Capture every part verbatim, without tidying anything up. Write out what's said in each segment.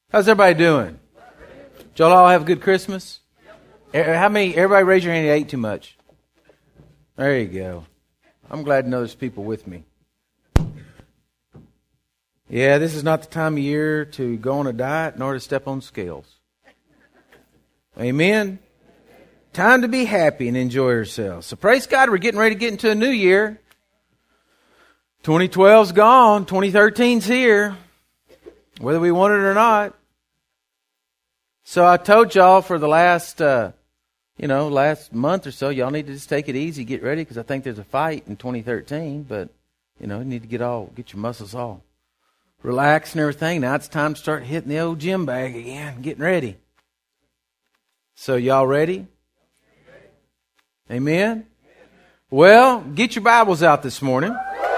How's everybody doing? Did y'all all have a good Christmas? How many, everybody raise your hand who ate too much? There you go. I'm glad to know there's people with me. Yeah, this is not the time of year to go on a diet nor to step on scales. Amen? Time to be happy and enjoy yourselves. So praise God, we're getting ready to get into a new year. twenty twelve's gone. twenty thirteen's here. Whether we want it or not. So I told y'all for the last, uh, you know, last month or so, y'all need to just take it easy, get ready, because I think there's a fight in twenty thirteen. But, you know, you need to get all, get your muscles all relaxed and everything. Now it's time to start hitting the old gym bag again, getting ready. So y'all ready? Amen? Well, get your Bibles out this morning.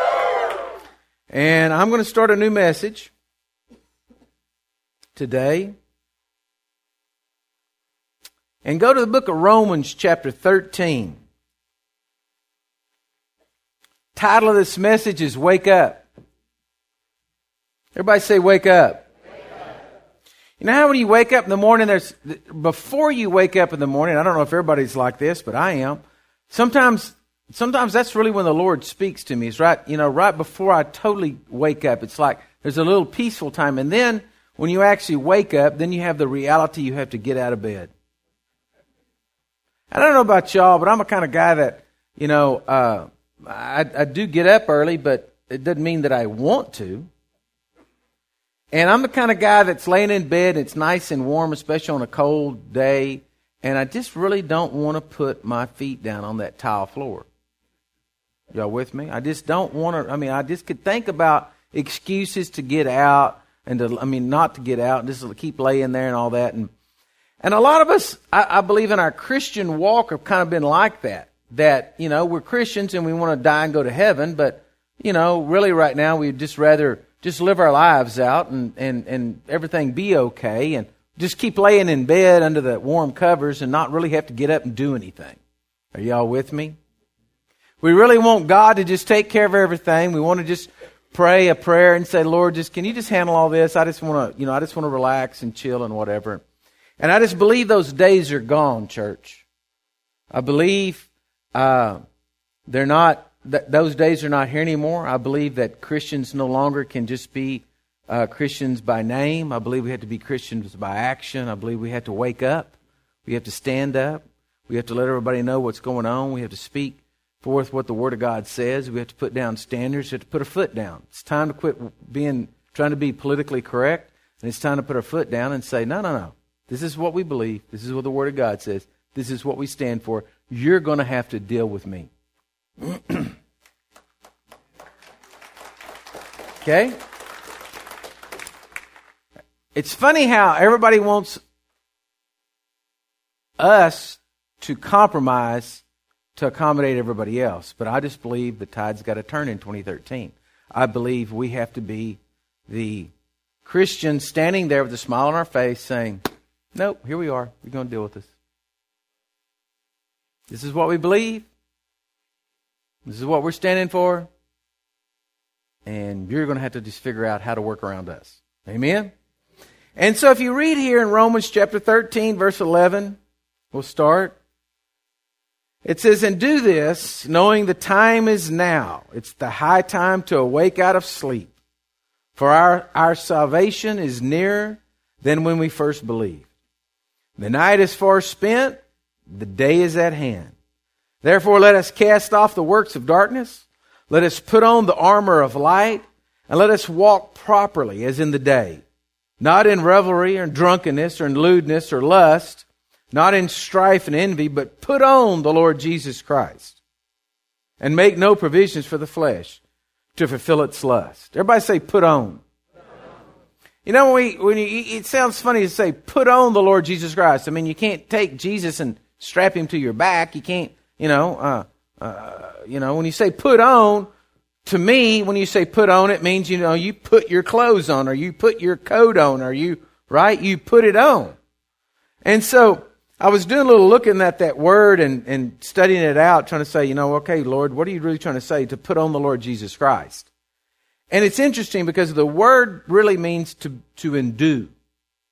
And I'm going to start a new message today. And go to the book of Romans chapter thirteen. Title of this message is Wake Up. Everybody say wake up. Wake up. You know how when you wake up in the morning, there's before you wake up in the morning, I don't know if everybody's like this, but I am. Sometimes sometimes that's really when the Lord speaks to me. It's right, you know, right before I totally wake up. It's like there's a little peaceful time. And then when you actually wake up, then you have the reality you have to get out of bed. I don't know about y'all, but I'm a kind of guy that, you know, uh, I, I do get up early, but it doesn't mean that I want to. And I'm the kind of guy that's laying in bed, it's nice and warm, especially on a cold day, and I just really don't want to put my feet down on that tile floor. Y'all with me? I just don't want to, I mean, I just could think about excuses to get out, and to, I mean, not to get out, and just keep laying there and all that, and And a lot of us, I, I believe in our Christian walk have kind of been like that. That, you know, we're Christians and we want to die and go to heaven. But, you know, really right now we'd just rather just live our lives out and, and, and everything be okay. And just keep laying in bed under the warm covers and not really have to get up and do anything. Are y'all with me? We really want God to just take care of everything. We want to just pray a prayer and say, Lord, just can you just handle all this? I just want to, you know, I just want to relax and chill and whatever. And I just believe those days are gone, church. I believe uh, they're not. Th- those days are not here anymore. I believe that Christians no longer can just be uh, Christians by name. I believe we have to be Christians by action. I believe we have to wake up. We have to stand up. We have to let everybody know what's going on. We have to speak forth what the Word of God says. We have to put down standards. We have to put a foot down. It's time to quit being trying to be politically correct, and it's time to put our foot down and say, no, no, no. This is what we believe. This is what the Word of God says. This is what we stand for. You're going to have to deal with me. Okay? It's funny how everybody wants us to compromise to accommodate everybody else. But I just believe the tide's got to turn in twenty thirteen. I believe we have to be the Christians standing there with a smile on our face saying, nope, here we are. We're going to deal with this. This is what we believe. This is what we're standing for. And you're going to have to just figure out how to work around us. Amen? And so if you read here in Romans chapter thirteen, verse eleven, we'll start. It says, and do this, knowing the time is now. It's the high time to awake out of sleep. For our, our salvation is nearer than when we first believed. The night is far spent, the day is at hand. Therefore let us cast off the works of darkness, let us put on the armor of light, and let us walk properly as in the day, not in revelry or in drunkenness or in lewdness or lust, not in strife and envy, but put on the Lord Jesus Christ, and make no provisions for the flesh to fulfill its lust. Everybody say put on. You know, when, we, when you, it sounds funny to say, put on the Lord Jesus Christ. I mean, you can't take Jesus and strap him to your back. You can't, you know, uh, uh, you know, when you say put on, to me, when you say put on, it means, you know, you put your clothes on, or you put your coat on, or you, right? You put it on. And so I was doing a little looking at that word and, and studying it out, trying to say, you know, okay, Lord, what are you really trying to say? To put on the Lord Jesus Christ. And it's interesting because the word really means to, to endue.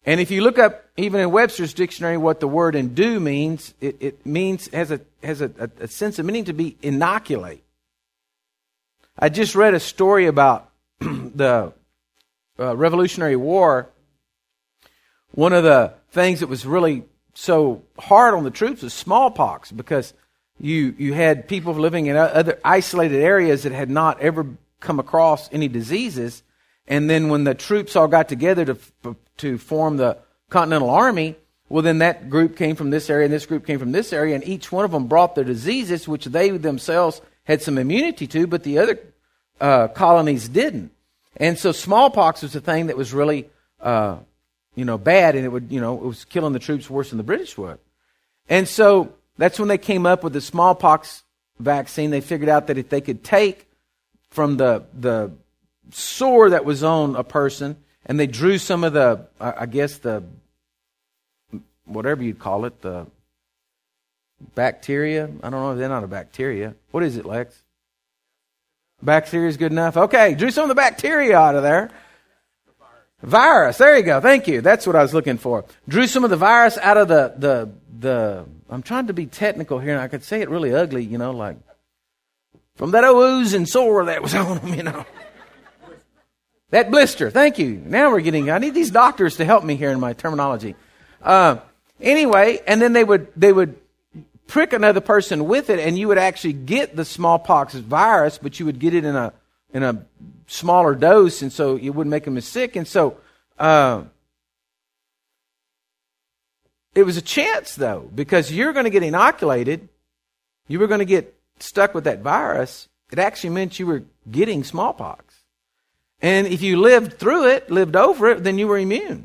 And if you look up, even in Webster's dictionary, what the word endue means, it, it means, has a has a, a, a sense of meaning to be inoculate. I just read a story about the uh, Revolutionary War. One of the things that was really so hard on the troops was smallpox, because you you had people living in other isolated areas that had not ever come across any diseases. And then when the troops all got together to to form the Continental Army, well, then that group came from this area and this group came from this area, and each one of them brought their diseases, which they themselves had some immunity to, but the other uh, colonies didn't. And so smallpox was a thing that was really, uh, you know, bad, and it would, you know, it was killing the troops worse than the British would. And so that's when they came up with the smallpox vaccine. They figured out that if they could take from the the sore that was on a person, and they drew some of the, I guess the, whatever you'd call it, the bacteria. I don't know if they're not a bacteria. What is it, Lex? Bacteria is good enough. Okay, drew some of the bacteria out of there. Virus. There you go. Thank you. That's what I was looking for. Drew some of the virus out of the, the, the, I'm trying to be technical here, and I could say it really ugly, you know, like, from that ooze and sore that was on them, you know. That blister. Thank you. Now we're getting, I need these doctors to help me here in my terminology. Uh, anyway, and then they would, they would prick another person with it, and you would actually get the smallpox virus, but you would get it in a, in a smaller dose, and so it wouldn't make them as sick. And so, uh, it was a chance though, because you're going to get inoculated. You were going to get stuck with that virus. It actually meant you were getting smallpox. And if you lived through it, lived over it, then you were immune.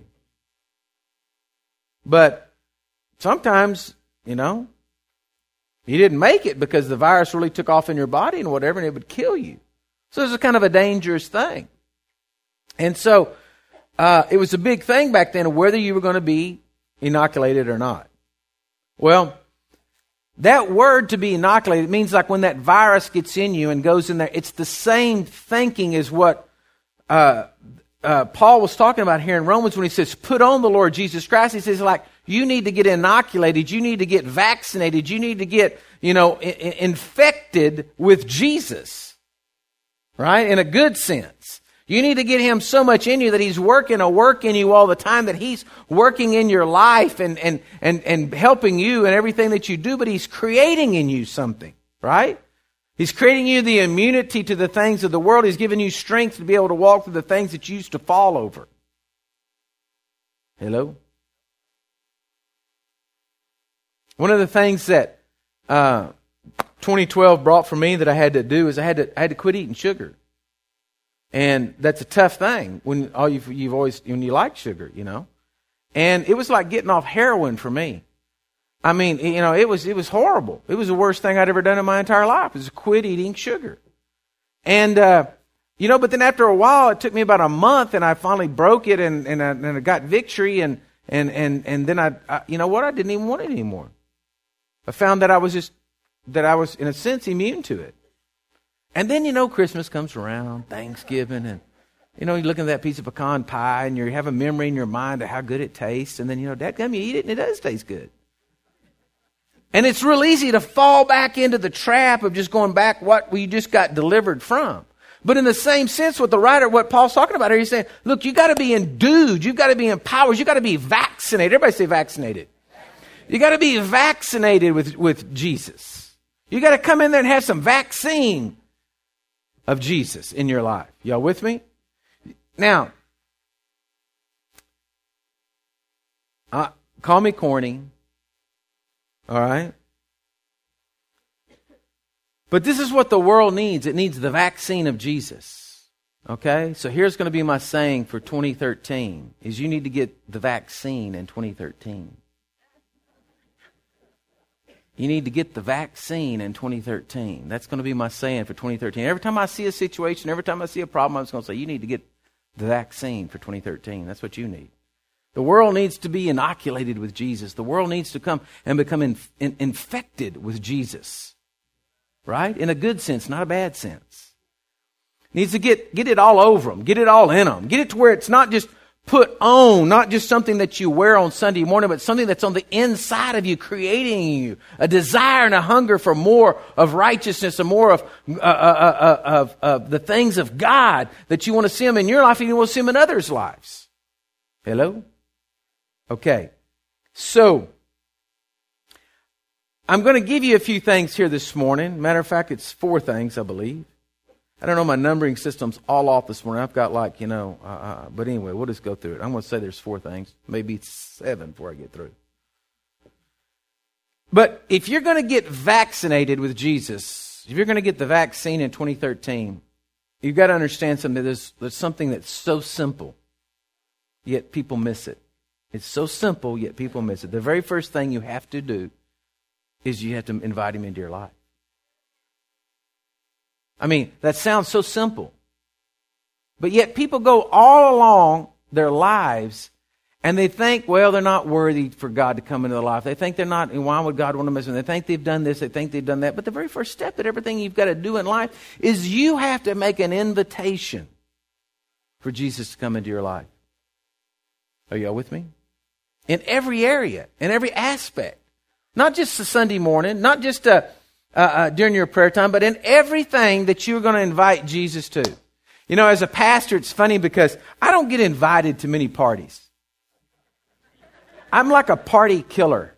But sometimes, you know, you didn't make it because the virus really took off in your body and whatever, and it would kill you. So it was a kind of a dangerous thing. And so uh, it was a big thing back then of whether you were going to be inoculated or not. Well, that word to be inoculated means like when that virus gets in you and goes in there, it's the same thinking as what Uh, uh, Paul was talking about here in Romans when he says, put on the Lord Jesus Christ. He says, like, you need to get inoculated. You need to get vaccinated. You need to get, you know, I- infected with Jesus, right? In a good sense. You need to get him so much in you that he's working a work in you all the time, that he's working in your life and, and, and, and helping you and everything that you do, but he's creating in you something, right? He's creating you the immunity to the things of the world. He's giving you strength to be able to walk through the things that you used to fall over. Hello? One of the things that uh, twenty twelve brought for me that I had to do is I had to I had to quit eating sugar, and that's a tough thing when all you've, you've always when you like sugar, you know. And it was like getting off heroin for me. I mean, you know, it was it was horrible. It was the worst thing I'd ever done in my entire life. It was quit eating sugar. And, uh, you know, but then after a while, it took me about a month, and I finally broke it, and, and, I, and I got victory, and and and and then I, I, you know what, I didn't even want it anymore. I found that I was just, that I was, in a sense, immune to it. And then, you know, Christmas comes around, Thanksgiving, and, you know, you look at that piece of pecan pie, and you have a memory in your mind of how good it tastes, and then, you know, dadgum, you eat it, and it does taste good. And it's real easy to fall back into the trap of just going back what we just got delivered from. But in the same sense, what the writer, what Paul's talking about here, he's saying, look, you got to be endued. You've got to be empowered. You got to be vaccinated. Everybody say vaccinated. You got to be vaccinated with, with Jesus. You got to come in there and have some vaccine of Jesus in your life. Y'all with me? Now, uh, call me corny. All right? But this is what the world needs. It needs the vaccine of Jesus. Okay? So here's going to be my saying for twenty thirteen, is you need to get the vaccine in twenty thirteen. You need to get the vaccine in twenty thirteen. That's going to be my saying for twenty thirteen. Every time I see a situation, every time I see a problem, I'm just going to say, you need to get the vaccine for twenty thirteen. That's what you need. The world needs to be inoculated with Jesus. The world needs to come and become in, in, infected with Jesus. Right? In a good sense, not a bad sense. Needs to get, get it all over them. Get it all in them. Get it to where it's not just put on, not just something that you wear on Sunday morning, but something that's on the inside of you, creating in you a desire and a hunger for more of righteousness and more of, uh, uh, uh, of, of the things of God, that you want to see them in your life and you want to see them in others' lives. Hello? Okay. So, I'm going to give you a few things here this morning. Matter of fact, it's four things, I believe. I don't know, my numbering system's all off this morning. I've got like, you know, uh, uh, but anyway, we'll just go through it. I'm going to say there's four things, maybe seven before I get through. But if you're going to get vaccinated with Jesus, if you're going to get the vaccine in twenty thirteen, you've got to understand something. There's, there's something that's so simple, yet people miss it. It's so simple, yet people miss it. The very first thing you have to do is you have to invite him into your life. I mean, that sounds so simple. But yet people go all along their lives and they think, well, they're not worthy for God to come into their life. They think they're not, and why would God want to mess with them? They think they've done this, they think they've done that. But the very first step that everything you've got to do in life is you have to make an invitation for Jesus to come into your life. Are y'all with me? In every area, in every aspect. Not just the Sunday morning, not just uh, uh, uh, during your prayer time, but in everything that you're going to invite Jesus to. You know, as a pastor, it's funny because I don't get invited to many parties. I'm like a party killer.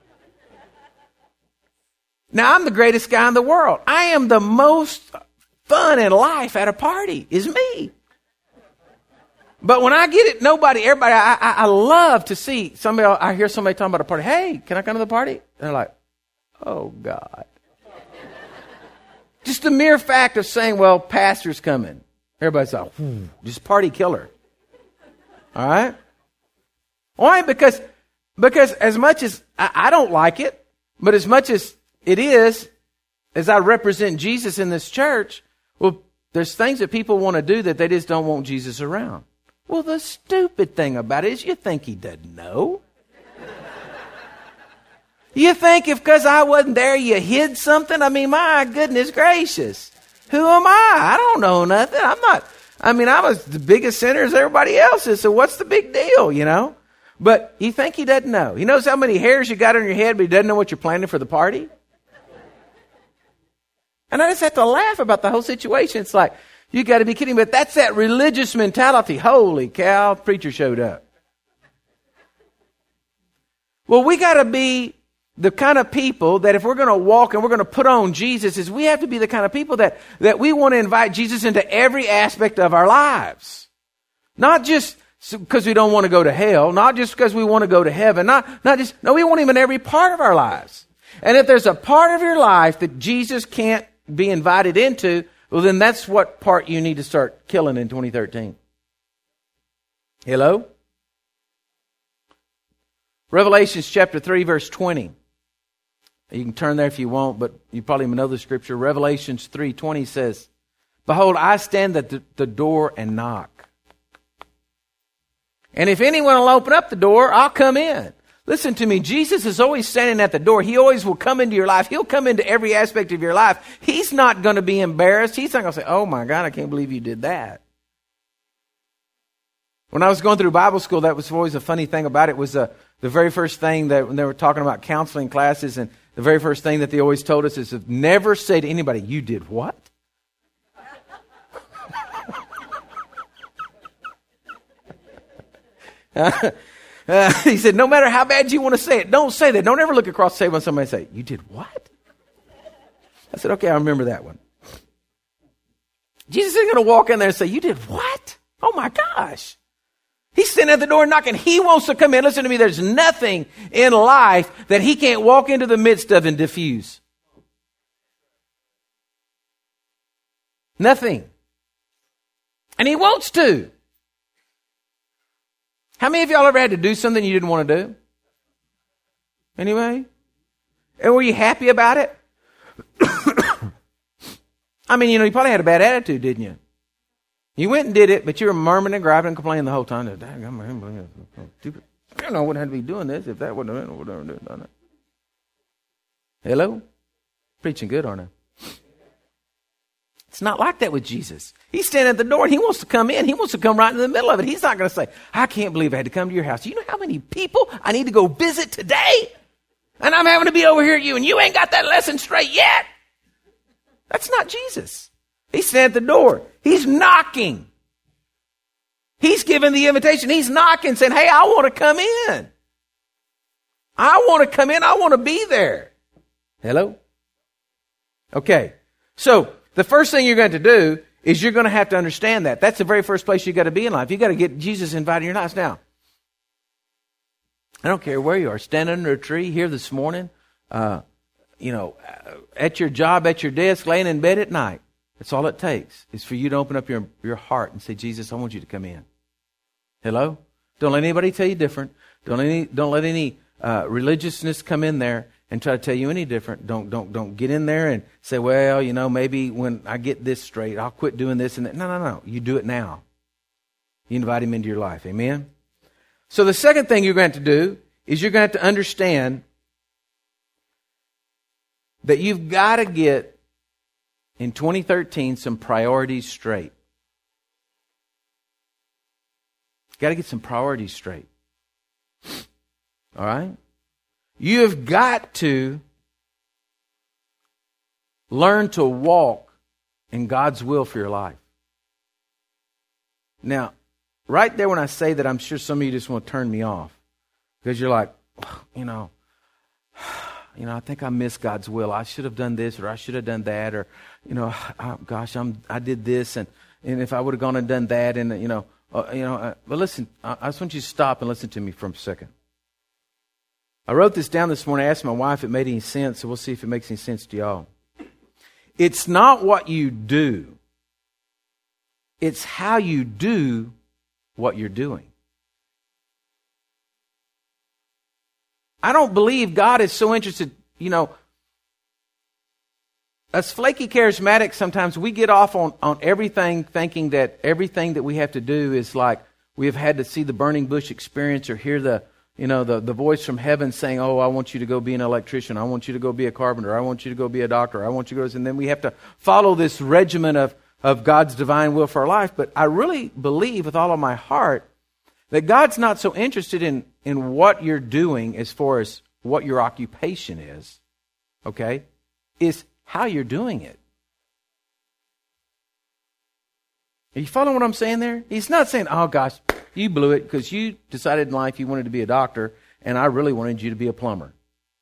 Now, I'm the greatest guy in the world. I am the most fun in life at a party, is me. But when I get it, nobody, everybody, I, I, I love to see somebody, I hear somebody talking about a party. Hey, can I come to the party? And they're like, oh, God. Just the mere fact of saying, well, pastor's coming. Everybody's like, whew, just party killer. All right? Why? Because, because as much as I, I don't like it, but as much as it is, as I represent Jesus in this church, well, there's things that people want to do that they just don't want Jesus around. Well, the stupid thing about it is you think he doesn't know. You think if because I wasn't there you hid something? I mean, my goodness gracious. Who am I? I don't know nothing. I'm not, I mean, I was the biggest sinner as everybody else is, so what's the big deal, you know? But you think he doesn't know. He knows how many hairs you got on your head, but he doesn't know what you're planning for the party? And I just have to laugh about the whole situation. It's like, you got to be kidding me. But that's that religious mentality. Holy cow, preacher showed up. Well, we got to be the kind of people that if we're going to walk and we're going to put on Jesus, is we have to be the kind of people that, that we want to invite Jesus into every aspect of our lives. Not just because we don't want to go to hell, not just because we want to go to heaven, not, not just, no, we want him in every part of our lives. And if there's a part of your life that Jesus can't be invited into, well, then that's what part you need to start killing in twenty thirteen. Hello? Revelations chapter three, verse twenty. You can turn there if you want, but you probably know the scripture. Revelations three twenty says, behold, I stand at the, the door and knock. And if anyone will open up the door, I'll come in. Listen to me. Jesus is always standing at the door. He always will come into your life. He'll come into every aspect of your life. He's not going to be embarrassed. He's not going to say, oh my God, I can't believe you did that. When I was going through Bible school, that was always a funny thing about it was uh, the very first thing that when they were talking about counseling classes, and the very first thing that they always told us is never say to anybody, you did what? Uh, he said, no matter how bad you want to say it, don't say that. Don't ever look across the table and somebody say, you did what? I said, okay, I remember that one. Jesus isn't going to walk in there and say, you did what? Oh my gosh. He's standing at the door knocking. He wants to come in. Listen to me. There's nothing in life that he can't walk into the midst of and diffuse. Nothing. And he wants to. How many of y'all ever had to do something you didn't want to do? Anyway? And were you happy about it? I mean, you know, you probably had a bad attitude, didn't you? You went and did it, but you were murmuring and griping and complaining the whole time. I don't know, I wouldn't have to be doing this if that wouldn't have done it. Hello? Preaching good, aren't I? It's not like that with Jesus. He's standing at the door and he wants to come in. He wants to come right in the middle of it. He's not going to say, I can't believe I had to come to your house. You know how many people I need to go visit today? And I'm having to be over here at you and you ain't got that lesson straight yet. That's not Jesus. He's standing at the door. He's knocking. He's giving the invitation. He's knocking, saying, hey, I want to come in. I want to come in. I want to be there. Hello? Okay. So the first thing you're going to do is you're going to have to understand that. That's the very first place you got to be in life. You got to get Jesus invited in your house. Now, I don't care where you are, standing under a tree here this morning, uh, you know, at your job, at your desk, laying in bed at night. That's all it takes is for you to open up your, your heart and say, Jesus, I want you to come in. Hello? Don't let anybody tell you different. Don't let any, don't let any uh, religiousness come in there and try to tell you any different. Don't don't don't get in there and say, well, you know, maybe when I get this straight, I'll quit doing this and that. No, no, no. You do it now. You invite him into your life. Amen? So the second thing you're going to have to do is you're going to have to understand that you've got to get, in twenty thirteen, some priorities straight. Got to get some priorities straight. All right? You have got to learn to walk in God's will for your life. Now, right there when I say that, I'm sure some of you just want to turn me off. Because you're like, you know, you know, I think I missed God's will. I should have done this or I should have done that. Or, you know, oh, gosh, I'm, I did this. And, and if I would have gone and done that and, you know, uh, you know, uh, but listen, I, I just want you to stop and listen to me for a second. I wrote this down this morning. I asked my wife if it made any sense, so we'll see if it makes any sense to y'all. It's not what you do. It's how you do what you're doing. I don't believe God is so interested, you know, as flaky charismatics, sometimes we get off on, on everything thinking that everything that we have to do is like we have had to see the burning bush experience or hear the, you know, the, the voice from heaven saying, oh, I want you to go be an electrician. I want you to go be a carpenter. I want you to go be a doctor. I want you to go. And then we have to follow this regimen of, of God's divine will for our life. But I really believe with all of my heart that God's not so interested in, in what you're doing as far as what your occupation is, okay, is how you're doing it. Are you following what I'm saying there? He's not saying, oh gosh, you blew it because you decided in life you wanted to be a doctor and I really wanted you to be a plumber.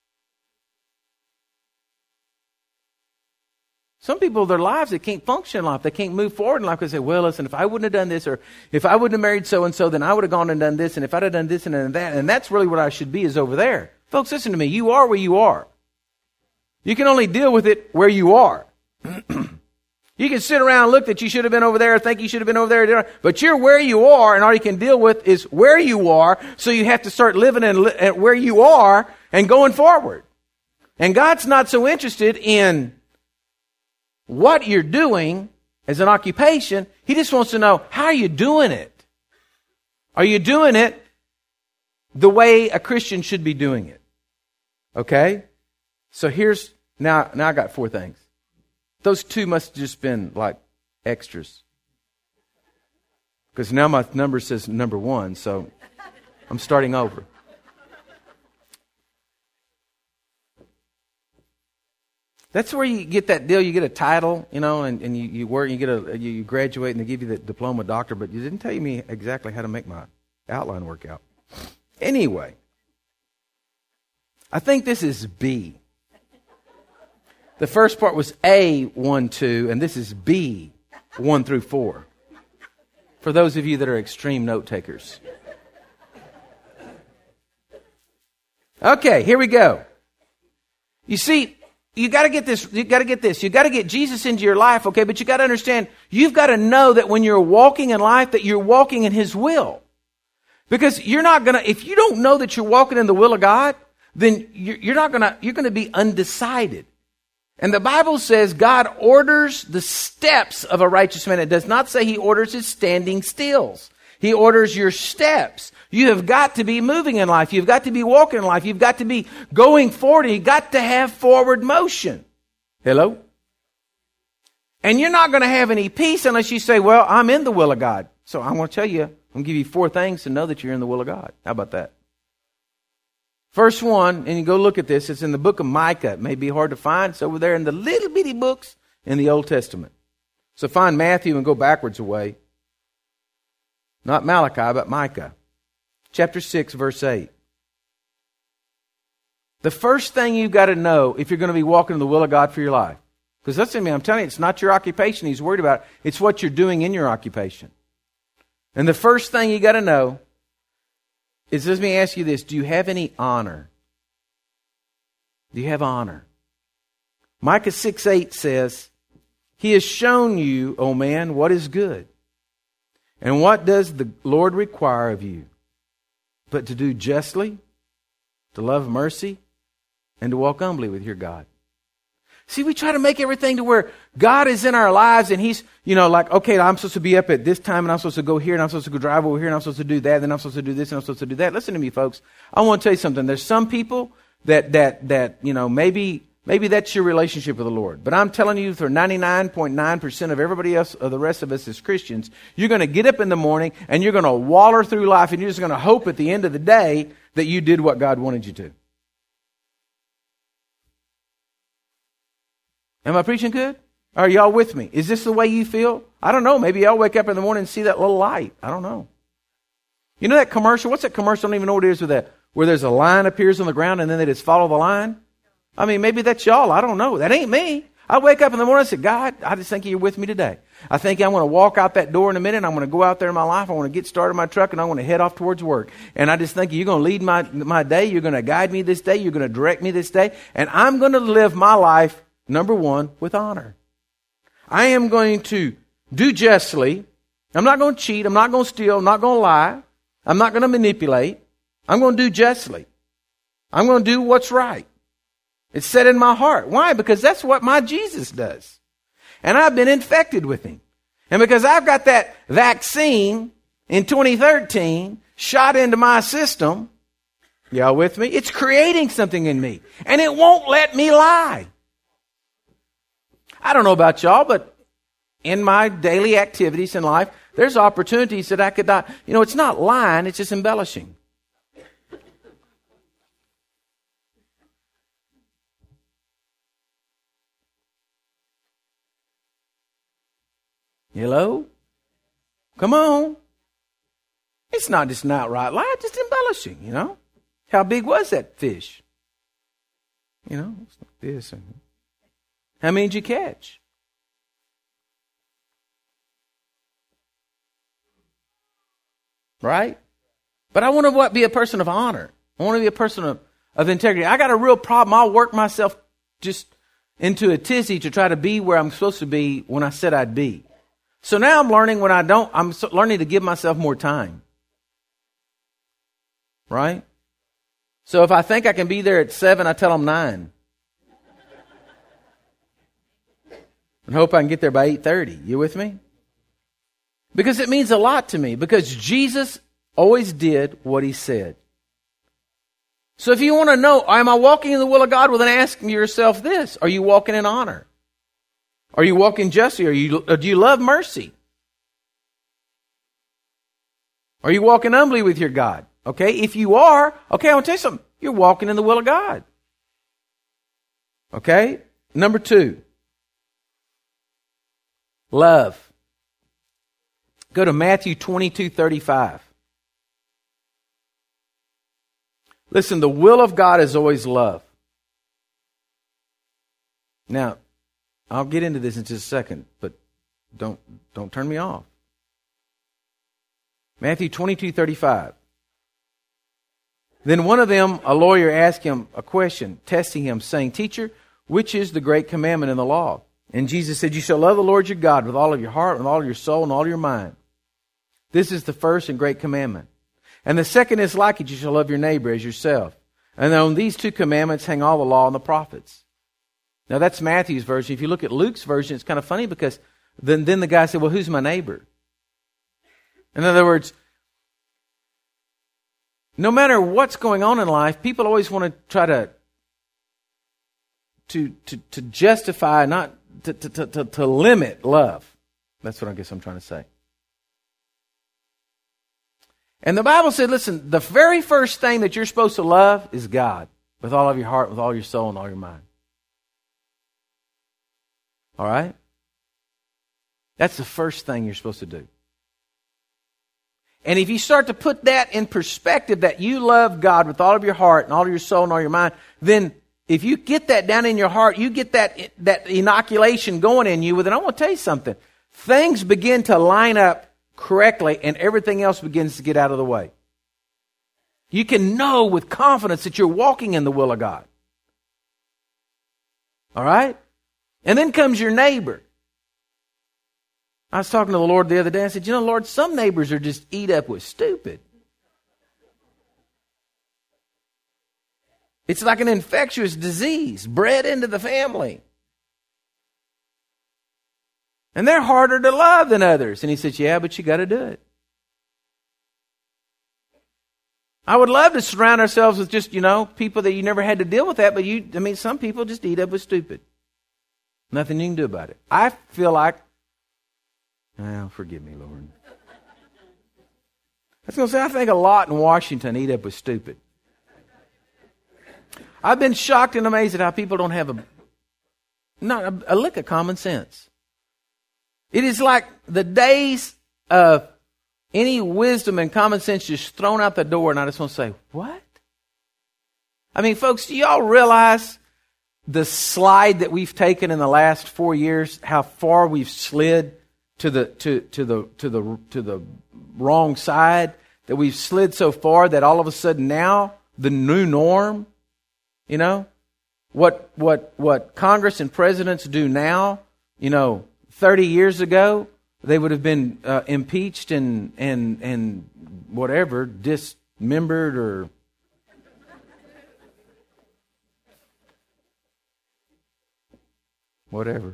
Some people, their lives, they can't function in life. They can't move forward in life because they say, well, listen, if I wouldn't have done this or if I wouldn't have married so-and-so, then I would have gone and done this. And if I'd have done this and done that, and that's really what I should be is over there. Folks, listen to me. You are where you are. You can only deal with it where you are. You can sit around and look that you should have been over there, think you should have been over there, but you're where you are, and all you can deal with is where you are, so you have to start living in, at where you are and going forward. And God's not so interested in what you're doing as an occupation. He just wants to know, how are you doing it? Are you doing it the way a Christian should be doing it? Okay? So here's, now, now I got four things. Those two must have just been like extras. Because now my number says number one, so I'm starting over. That's where you get that deal. You get a title, you know, and, and you, you work, you get a, you graduate and they give you the diploma doctor, but you didn't tell me exactly how to make my outline work out. Anyway, I think this is B. The first part was A, one, two, and this is B, one through four. For those of you that are extreme note takers. Okay, here we go. You see, you got to get this, you got to get this. You got to get Jesus into your life, okay? But you got to understand, you've got to know that when you're walking in life, that you're walking in His will. Because you're not going to, if you don't know that you're walking in the will of God, then you're not going to, you're going to be undecided. And the Bible says God orders the steps of a righteous man. It does not say He orders his standing stills. He orders your steps. You have got to be moving in life. You've got to be walking in life. You've got to be going forward. You've got to have forward motion. Hello? And you're not going to have any peace unless you say, well, I'm in the will of God. So I'm going to tell you, I'm going to give you four things to know that you're in the will of God. How about that? First one, and you go look at this, it's in the book of Micah. It may be hard to find. It's over there in the little bitty books in the Old Testament. So find Matthew and go backwards away. Not Malachi, but Micah. Chapter six, verse eight. The first thing you've got to know if you're going to be walking in the will of God for your life. Because listen to me, I'm telling you, it's not your occupation he's worried about. It's what you're doing in your occupation. And the first thing you got to know is, let me ask you this. Do you have any honor? Do you have honor? Micah six eight says, He has shown you, O man, what is good. And what does the Lord require of you? But to do justly, to love mercy, and to walk humbly with your God. See, we try to make everything to where God is in our lives and He's, you know, like, okay, I'm supposed to be up at this time and I'm supposed to go here and I'm supposed to go drive over here and I'm supposed to do that and I'm supposed to do this and I'm supposed to do that. Listen to me, folks. I want to tell you something. There's some people that, that, that, you know, maybe, maybe that's your relationship with the Lord. But I'm telling you, for ninety-nine point nine percent of everybody else, of the rest of us as Christians, you're going to get up in the morning and you're going to waller through life and you're just going to hope at the end of the day that you did what God wanted you to. Am I preaching good? Are y'all with me? Is this the way you feel? I don't know. Maybe y'all wake up in the morning and see that little light. I don't know. You know that commercial? What's that commercial? I don't even know what it is with that. Where there's a line appears on the ground and then they just follow the line. I mean, maybe that's y'all. I don't know. That ain't me. I wake up in the morning and say, God, I just think you're with me today. I think I'm going to walk out that door in a minute. And I'm going to go out there in my life. I want to get started in my truck and I want to head off towards work. And I just think you're going to lead my, my day. You're going to guide me this day. You're going to direct me this day. And I'm going to live my life, number one, with honor. I am going to do justly. I'm not going to cheat. I'm not going to steal. I'm not going to lie. I'm not going to manipulate. I'm going to do justly. I'm going to do what's right. It's set in my heart. Why? Because that's what my Jesus does. And I've been infected with Him. And because I've got that vaccine in twenty thirteen shot into my system, y'all with me? It's creating something in me. And it won't let me lie. I don't know about y'all, but in my daily activities in life, there's opportunities that I could not, you know, it's not lying, it's just embellishing. Hello? Come on. It's not just an outright lie, it's just embellishing, you know. How big was that fish? You know, it's like this. How many did you catch? Right? But I want to what, be a person of honor. I want to be a person of, of integrity. I got a real problem. I'll work myself just into a tizzy to try to be where I'm supposed to be when I said I'd be. So now I'm learning when I don't, I'm learning to give myself more time. Right? So if I think I can be there at seven, I tell them nine. And hope I can get there by eight thirty. You with me? Because it means a lot to me. Because Jesus always did what He said. So if you want to know, am I walking in the will of God? Well, then ask yourself this. Are you walking in honor? Are you walking justly? Are you, or do you love mercy? Are you walking humbly with your God? Okay, if you are, okay, I want to tell you something. You're walking in the will of God. Okay, number two. Love. Go to Matthew twenty-two thirty-five. Listen, the will of God is always love. Now, I'll get into this in just a second, but don't don't turn me off. Matthew twenty-two thirty-five. Then one of them, a lawyer, asked him a question, testing him, saying, Teacher, which is the great commandment in the law? And Jesus said, You shall love the Lord your God with all of your heart, with all of your soul, and all of your mind. This is the first and great commandment. And the second is like it, you shall love your neighbor as yourself. And on these two commandments hang all the law and the prophets. Now that's Matthew's version. If you look at Luke's version, it's kind of funny because then, then the guy said, well, who's my neighbor? In other words, no matter what's going on in life, people always want to try to, to, to, to justify not to, to, to, to limit love. That's what I guess I'm trying to say. And the Bible said, listen, the very first thing that you're supposed to love is God with all of your heart, with all your soul, and all your mind. All right? That's the first thing you're supposed to do. And if you start to put that in perspective, that you love God with all of your heart and all of your soul and all your mind, then if you get that down in your heart, you get that, that inoculation going in you with it. I want to tell you something. Things begin to line up correctly, and everything else begins to get out of the way. You can know with confidence that you're walking in the will of God. All right? And then comes your neighbor. I was talking to the Lord the other day. I said, you know, Lord, some neighbors are just eat up with stupid. It's like an infectious disease bred into the family. And they're harder to love than others. And he says, yeah, but you got to do it. I would love to surround ourselves with just, you know, people that you never had to deal with that. But you, I mean, some people just eat up with stupid. Nothing you can do about it. I feel like, well, forgive me, Lord. I was going to say, I think a lot in Washington eat up with stupid. I've been shocked and amazed at how people don't have a, not a, a lick of common sense. It is like the days of any wisdom and common sense just thrown out the door, and I just want to say, what? I mean, folks, do y'all realize the slide that we've taken in the last four years, how far we've slid to the to to the to the to the wrong side, that we've slid so far that all of a sudden now the new norm, you know, what what what Congress and presidents do now, you know, thirty years ago, they would have been uh, impeached and and and whatever, dismembered or whatever.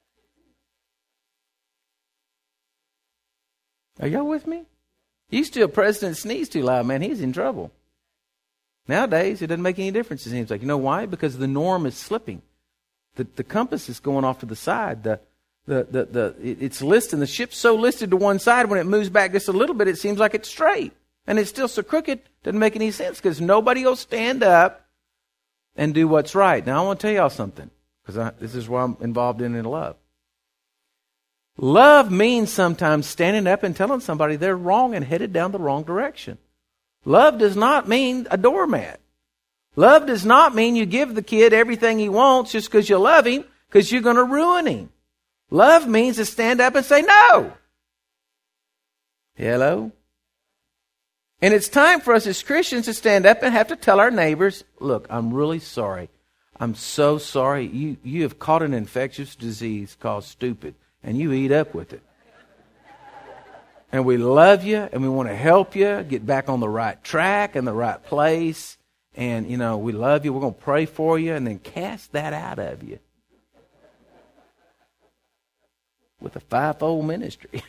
Are y'all with me? Used to a president sneeze too loud, man, he's in trouble. Nowadays, it doesn't make any difference, it seems like. You know why? Because the norm is slipping. The the compass is going off to the side. The The, the, the, it's listed, the ship's so listed to one side, when it moves back just a little bit, it seems like it's straight. And it's still so crooked, doesn't make any sense, because nobody will stand up and do what's right. Now, I want to tell y'all something, because this is why I'm involved in in love. Love means sometimes standing up and telling somebody they're wrong and headed down the wrong direction. Love does not mean a doormat. Love does not mean you give the kid everything he wants just because you love him, because you're going to ruin him. Love means to stand up and say no. Hello? And it's time for us as Christians to stand up and have to tell our neighbors, look, I'm really sorry. I'm so sorry. You, you have caught an infectious disease called stupid, and you eat up with it. And we love you, and we want to help you get back on the right track and the right place. And, you know, we love you. We're going to pray for you, and then cast that out of you. With a fivefold ministry.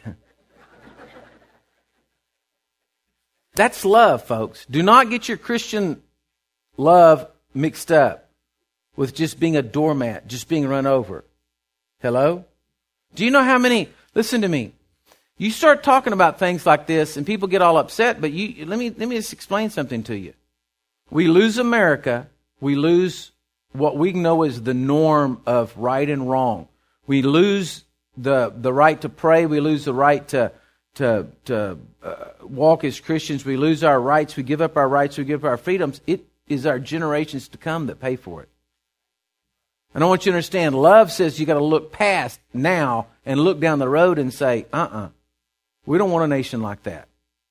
That's love, folks. Do not get your Christian love mixed up with just being a doormat, just being run over. Hello? Do you know how many, listen to me, you start talking about things like this and people get all upset, but you let me let me just explain something to you. We lose America, we lose what we know as the norm of right and wrong. We lose the the right to pray. We lose the right to to to uh, walk as Christians. We lose our rights. We give up our rights. We give up our freedoms. It is our generations to come that pay for it. And I want you to understand, love says you got to look past now and look down the road and say, uh-uh, we don't want a nation like that.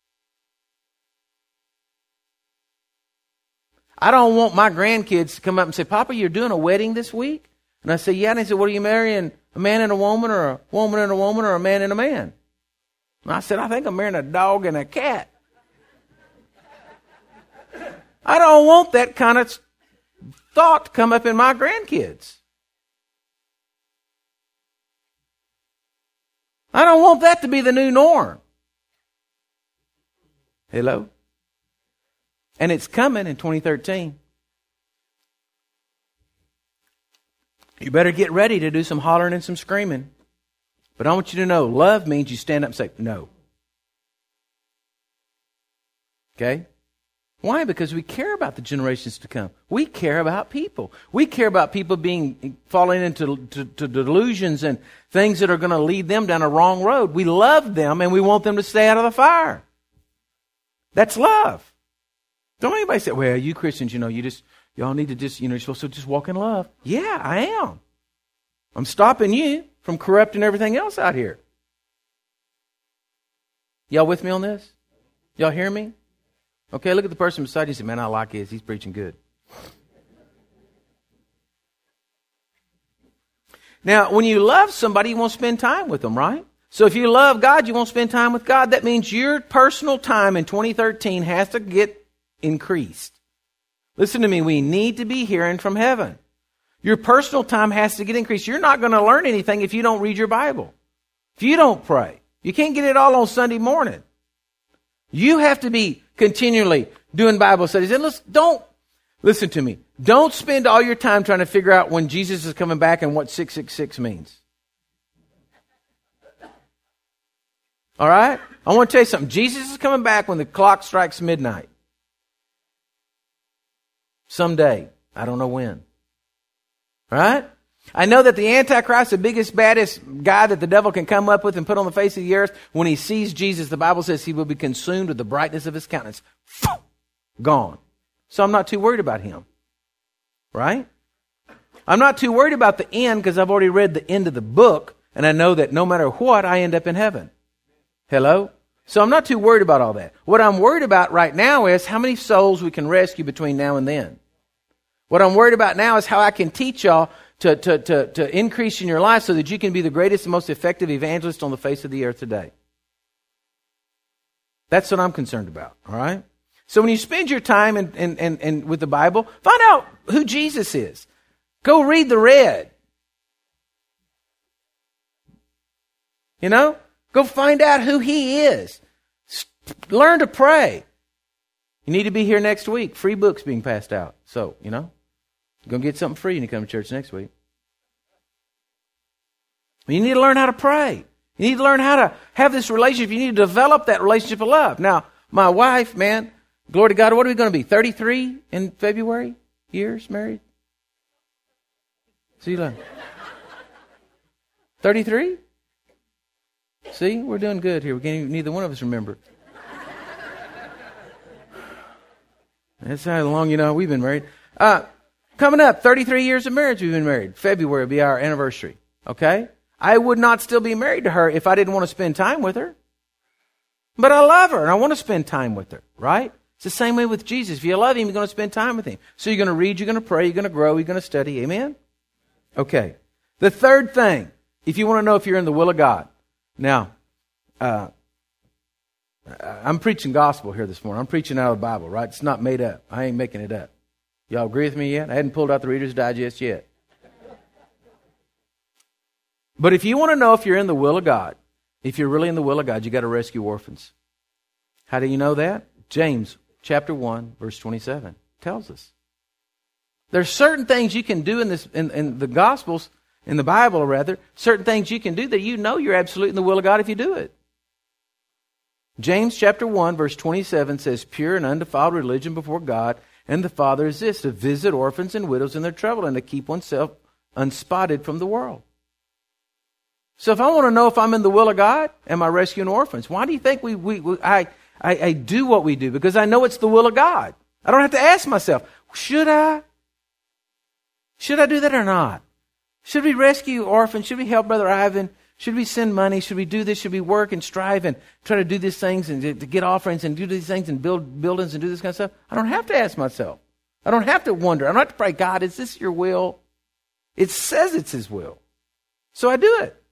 I don't want my grandkids to come up and say, Papa, you're doing a wedding this week? And I say, yeah. And they said, what are you marrying? A man and a woman, or a woman and a woman, or a man and a man? And I said, I think I'm marrying a dog and a cat. I don't want that kind of thought to come up in my grandkids. I don't want that to be the new norm. Hello? And it's coming in twenty thirteen. you better get ready to do some hollering and some screaming. But I want you to know, love means you stand up and say, no. Okay? Why? Because we care about the generations to come. We care about people. We care about people being falling into to, to delusions and things that are going to lead them down a wrong road. We love them and we want them to stay out of the fire. That's love. Don't anybody say, well, you Christians, you know, you just, y'all need to just, you know, you're supposed to just walk in love. Yeah, I am. I'm stopping you from corrupting everything else out here. Y'all with me on this? Y'all hear me? Okay, look at the person beside you and say, man, I like his. He's preaching good. Now, when you love somebody, you want to spend time with them, right? So if you love God, you want to spend time with God. That means your personal time in twenty thirteen has to get increased. Listen to me. We need to be hearing from heaven. Your personal time has to get increased. You're not going to learn anything if you don't read your Bible. If you don't pray. You can't get it all on Sunday morning. You have to be continually doing Bible studies. And listen, don't, listen to me. Don't spend all your time trying to figure out when Jesus is coming back and what six six six means. All right? I want to tell you something. Jesus is coming back when the clock strikes midnight. Someday. I don't know when. All right? I know that the Antichrist, the biggest, baddest guy that the devil can come up with and put on the face of the earth, when he sees Jesus, the Bible says he will be consumed with the brightness of his countenance. Gone. So I'm not too worried about him. Right? I'm not too worried about the end because I've already read the end of the book and I know that no matter what, I end up in heaven. Hello? So I'm not too worried about all that. What I'm worried about right now is how many souls we can rescue between now and then. What I'm worried about now is how I can teach y'all to, to, to, to increase in your life so that you can be the greatest and most effective evangelist on the face of the earth today. That's what I'm concerned about, all right? So when you spend your time in, in, in, in, with the Bible, find out who Jesus is. Go read the red. You know? Go find out who he is. Learn to pray. You need to be here next week. Free books being passed out. So, you know, you're going to get something free when you come to church next week. You need to learn how to pray. You need to learn how to have this relationship. You need to develop that relationship of love. Now, my wife, man, glory to God, what are we going to be? thirty-three in February? Years married? See, look. thirty-three? See, we're doing good here. We can't even, neither one of us remember. That's how long, you know, we've been married. Uh, coming up, thirty-three years of marriage we've been married. February will be our anniversary. Okay? I would not still be married to her if I didn't want to spend time with her. But I love her and I want to spend time with her, right? It's the same way with Jesus. If you love him, you're going to spend time with him. So you're going to read, you're going to pray, you're going to grow, you're going to study. Amen? Okay. The third thing, if you want to know if you're in the will of God. Now, uh, I'm preaching gospel here this morning. I'm preaching out of the Bible, right? It's not made up. I ain't making it up. Y'all agree with me yet? I hadn't pulled out the Reader's Digest yet. But if you want to know if you're in the will of God, if you're really in the will of God, you got to rescue orphans. How do you know that? James chapter one, verse twenty-seven tells us. There's certain things you can do in this in, in the Gospels, in the Bible rather, certain things you can do that you know you're absolutely in the will of God if you do it. James chapter one, verse twenty-seven says, pure and undefiled religion before God and the Father is this, to visit orphans and widows in their trouble and to keep oneself unspotted from the world. So if I want to know if I'm in the will of God, am I rescuing orphans? Why do you think we, we, we I, I, I do what we do? Because I know it's the will of God. I don't have to ask myself, should I? Should I do that or not? Should we rescue orphans? Should we help Brother Ivan? Should we send money? Should we do this? Should we work and strive and try to do these things and to, to get offerings and do these things and build buildings and do this kind of stuff? I don't have to ask myself. I don't have to wonder. I don't have to pray, God, is this your will? It says it's his will. So I do it.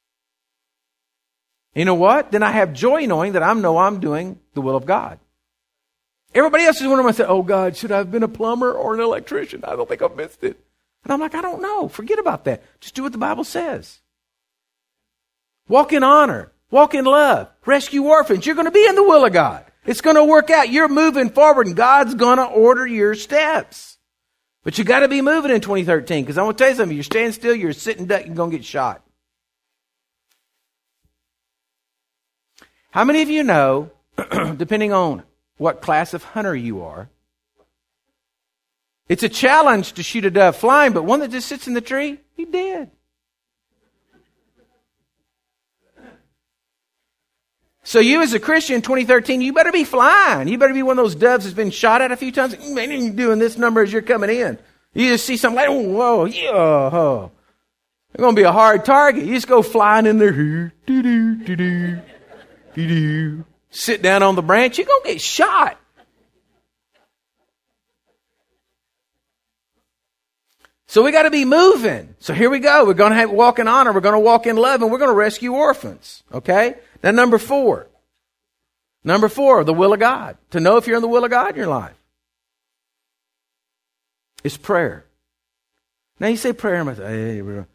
You know what? Then I have joy knowing that I know I'm doing the will of God. Everybody else is wondering, I say, oh God, should I have been a plumber or an electrician? I don't think I've missed it. And I'm like, I don't know. Forget about that. Just do what the Bible says. Walk in honor. Walk in love. Rescue orphans. You're going to be in the will of God. It's going to work out. You're moving forward and God's going to order your steps. But you got to be moving in twenty thirteen, because I'm going to tell you something. You're standing still, you're sitting duck, you're going to get shot. How many of you know, depending on what class of hunter you are, it's a challenge to shoot a dove flying, but one that just sits in the tree, he dead. So you as a Christian in twenty thirteen, you better be flying. You better be one of those doves that's been shot at a few times. Man, you're doing this number as you're coming in. You just see something like, oh, whoa, yeah, oh. It's going to be a hard target. You just go flying in there. Doo-doo, doo-doo, doo-doo. Sit down on the branch, you're going to get shot. So we got to be moving. So here we go. We're going to have, walk in honor. We're going to walk in love, and we're going to rescue orphans. Okay? Now, number four. Number four, the will of God. To know if you're in the will of God in your life is prayer. Now, you say prayer, I'm going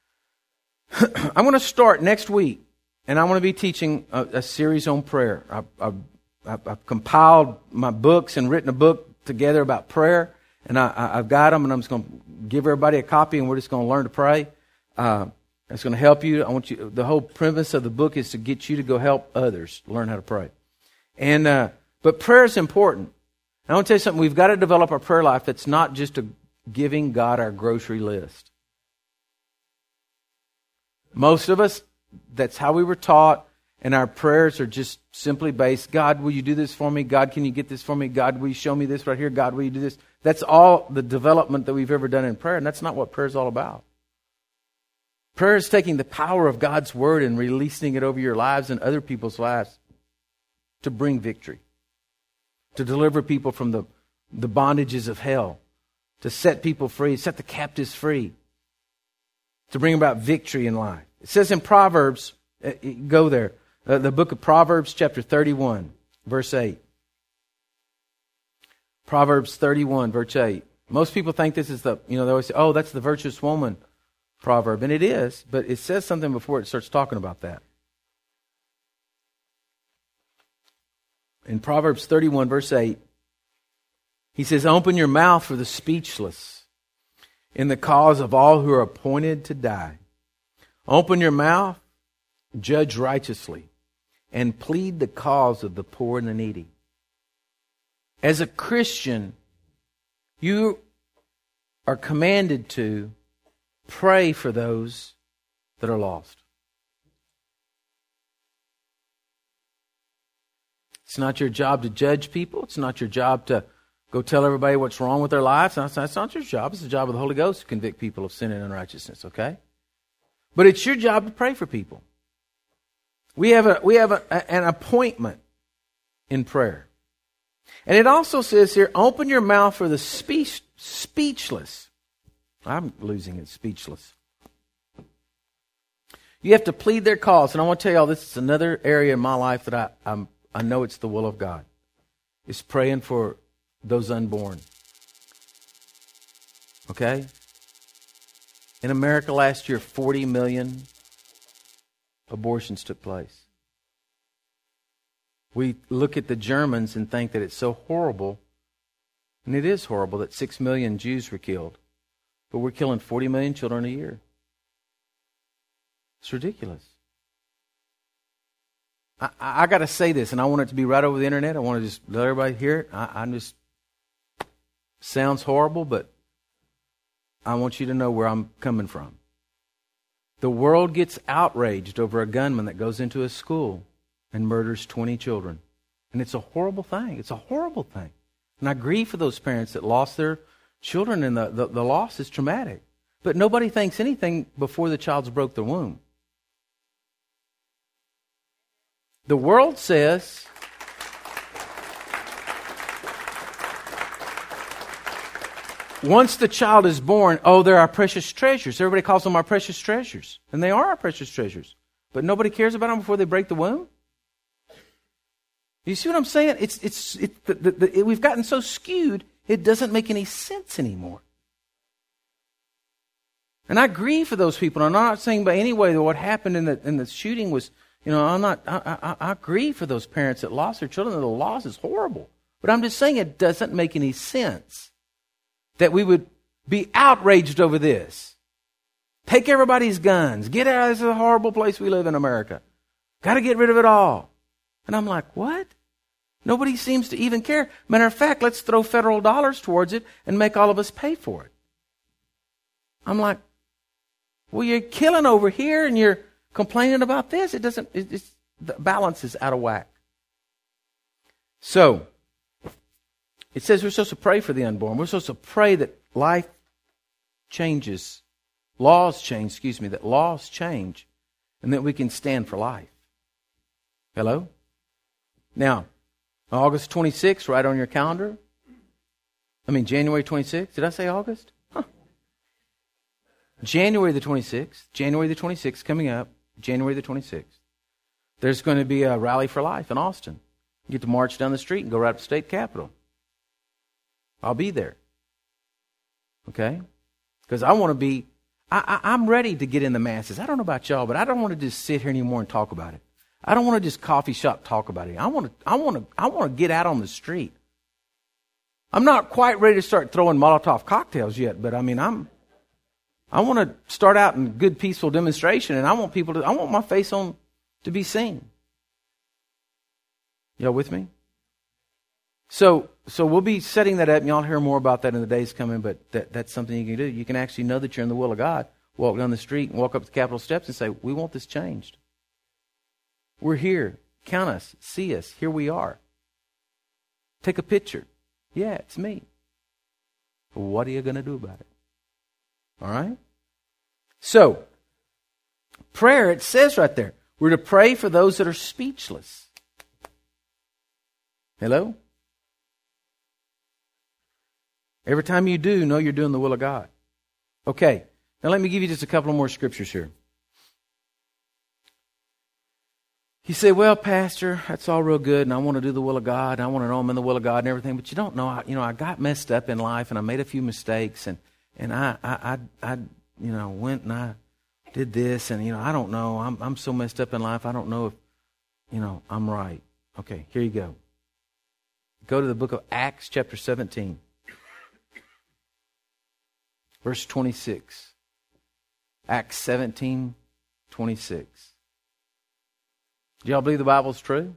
to start next week, and I'm going to be teaching a, a series on prayer. I've, I've, I've compiled my books and written a book together about prayer, and I, I've got them, and I'm just going to give everybody a copy, and we're just going to learn to pray. Uh, It's going to help you. I want you. The whole premise of the book is to get you to go help others learn how to pray. And uh, but prayer is important. I want to tell you something. We've got to develop our prayer life that's not just a giving God our grocery list. Most of us, that's how we were taught, and our prayers are just simply based. God, will you do this for me? God, can you get this for me? God, will you show me this right here? God, will you do this? That's all the development that we've ever done in prayer, and that's not what prayer is all about. Prayer is taking the power of God's Word and releasing it over your lives and other people's lives to bring victory, to deliver people from the, the bondages of hell, to set people free, set the captives free, to bring about victory in life. It says in Proverbs, uh, go there, uh, the book of Proverbs chapter thirty-one, verse eight. Proverbs thirty-one, verse eight. Most people think this is the, you know, they always say, oh, that's the virtuous woman proverb, and it is, but it says something before it starts talking about that. In Proverbs thirty-one, verse eight, he says, open your mouth for the speechless in the cause of all who are appointed to die. Open your mouth, judge righteously, and plead the cause of the poor and the needy. As a Christian, you are commanded to pray for those that are lost. It's not your job to judge people. It's not your job to go tell everybody what's wrong with their lives. That's not, that's not your job. It's the job of the Holy Ghost to convict people of sin and unrighteousness, okay? But it's your job to pray for people. We have a we have a, a, an appointment in prayer. And it also says here, open your mouth for the speech, speechless. I'm losing it, speechless. You have to plead their cause. And I want to tell y'all, this is another area in my life that I I'm, I know it's the will of God. It's praying for those unborn. Okay? In America last year, forty million abortions took place. We look at the Germans and think that it's so horrible, and it is horrible that six million Jews were killed. But we're killing forty million children a year. It's ridiculous. I, I, I got to say this, and I want it to be right over the internet. I want to just let everybody hear it. I, I'm just, sounds horrible, but I want you to know where I'm coming from. The world gets outraged over a gunman that goes into a school and murders twenty children. And it's a horrible thing. It's a horrible thing. And I grieve for those parents that lost their children, and the, the, the loss is traumatic. But nobody thinks anything before the child's broke the womb. The world says, once the child is born, oh, they're our precious treasures. Everybody calls them our precious treasures. And they are our precious treasures. But nobody cares about them before they break the womb? You see what I'm saying? It's it's it, the, the, the, it, we've gotten so skewed, it doesn't make any sense anymore. And I grieve for those people. I'm not saying by any way that what happened in the in the shooting was, you know, I'm not. I, I, I grieve for those parents that lost their children. The loss is horrible. But I'm just saying it doesn't make any sense that we would be outraged over this. Take everybody's guns. Get out. This is a horrible place we live in, America. Got to get rid of it all. And I'm like, what? Nobody seems to even care. Matter of fact, let's throw federal dollars towards it and make all of us pay for it. I'm like, well, you're killing over here and you're complaining about this. It doesn't, it, it's, the balance is out of whack. So, it says we're supposed to pray for the unborn. We're supposed to pray that life changes, laws change, excuse me, that laws change, and that we can stand for life. Hello? Now, August twenty-sixth, right on your calendar. I mean, January twenty-sixth. Did I say August? Huh. January the twenty-sixth. January the twenty-sixth coming up. January the twenty-sixth. There's going to be a rally for life in Austin. You get to march down the street and go right up to state capitol. I'll be there. Okay? Because I want to be, I, I, I'm ready to get in the masses. I don't know about y'all, but I don't want to just sit here anymore and talk about it. I don't want to just coffee shop talk about it. I want to, I want to, I want to get out on the street. I'm not quite ready to start throwing Molotov cocktails yet, but I mean, I'm, I want to start out in good, peaceful demonstration, and I want people to, I want my face on to be seen. Y'all with me? So, so we'll be setting that up, and y'all hear more about that in the days coming, but that, that's something you can do. You can actually know that you're in the will of God, walk down the street and walk up the Capitol steps and say, we want this changed. We're here. Count us. See us. Here we are. Take a picture. Yeah, it's me. What are you going to do about it? All right? So, prayer, it says right there, we're to pray for those that are speechless. Hello? Every time you do, know you're doing the will of God. Okay. Now let me give you just a couple more scriptures here. You say, well, Pastor, that's all real good, and I want to do the will of God, and I want to know I'm in the will of God and everything, but you don't know, I, you know, I got messed up in life, and I made a few mistakes, and, and I, I, I, I, you know, went and I did this, and, you know, I don't know, I'm, I'm so messed up in life, I don't know if, you know, I'm right. Okay, here you go. Go to the book of Acts, chapter seventeen. Verse twenty-six. Acts seventeen, twenty-six. Do y'all believe the Bible's true?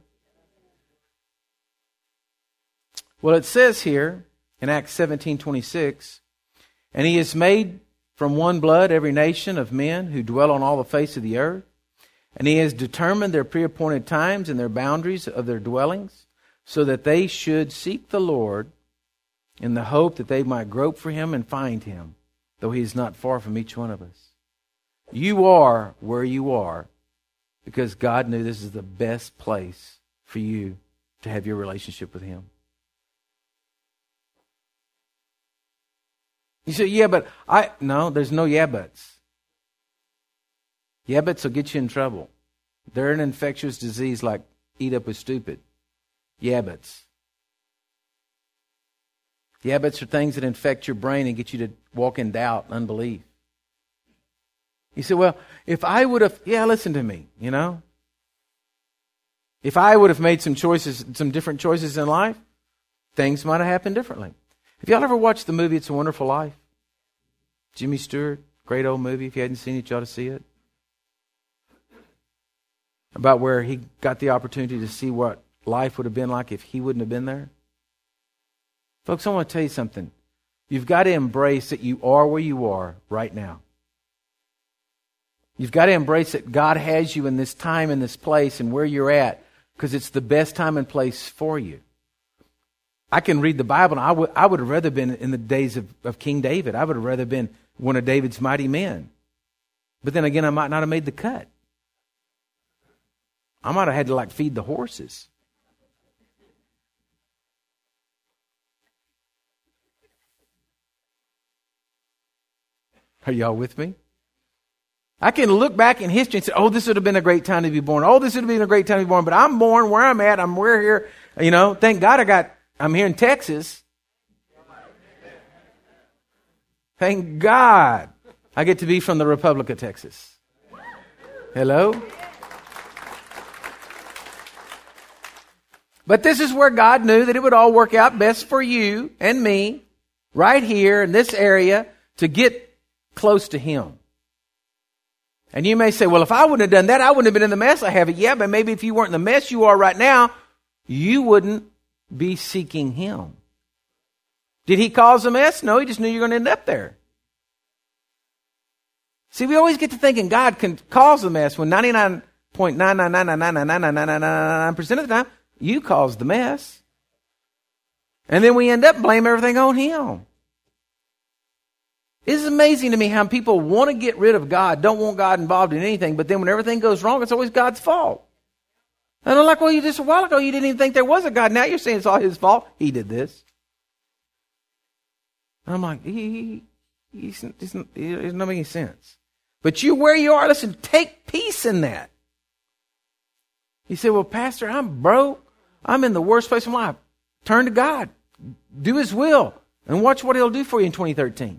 Well, it says here in Acts seventeen, twenty-six, and he has made from one blood every nation of men who dwell on all the face of the earth, and he has determined their pre-appointed times and their boundaries of their dwellings, so that they should seek the Lord in the hope that they might grope for him and find him, though he is not far from each one of us. You are where you are because God knew this is the best place for you to have your relationship with him. You say, yeah, but I... No, there's no yeah buts. Yeah buts will get you in trouble. They're an infectious disease like eat up with stupid. Yeah buts. Yeah buts are things that infect your brain and get you to walk in doubt and unbelief. You say, well, if I would have, yeah, listen to me, you know. If I would have made some choices, some different choices in life, things might have happened differently. Have y'all ever watched the movie It's a Wonderful Life? Jimmy Stewart, great old movie. If you hadn't seen it, you ought to see it. About where he got the opportunity to see what life would have been like if he wouldn't have been there. Folks, I want to tell you something. You've got to embrace that you are where you are right now. You've got to embrace that God has you in this time, in this place, and where you're at, because it's the best time and place for you. I can read the Bible, and I would, I would have rather been in the days of, of King David. I would have rather been one of David's mighty men. But then again, I might not have made the cut. I might have had to like feed the horses. Are y'all with me? I can look back in history and say, oh, this would have been a great time to be born. Oh, this would have been a great time to be born. But I'm born where I'm at. I'm where here. You know, thank God I got, I'm here in Texas. Thank God I get to be from the Republic of Texas. Hello? But this is where God knew that it would all work out best for you and me, right here in this area, to get close to Him. And you may say, well, if I wouldn't have done that, I wouldn't have been in the mess I have. Yeah, but maybe if you weren't in the mess you are right now, you wouldn't be seeking Him. Did He cause a mess? No, He just knew you were going to end up there. See, we always get to thinking God can cause a mess when ninety-nine point nine nine nine nine nine nine nine nine nine nine nine percent of the time, you caused the mess. And then we end up blaming everything on Him. It's amazing to me how people want to get rid of God, don't want God involved in anything, but then when everything goes wrong, it's always God's fault. And I'm like, well, you just a while ago, you didn't even think there was a God. Now you're saying it's all His fault. He did this. And I'm like, he, he, he's, he's, it doesn't make any sense. But you, where you are, listen, take peace in that. You say, well, Pastor, I'm broke. I'm in the worst place of my life. Turn to God. Do His will. And watch what He'll do for you in twenty thirteen.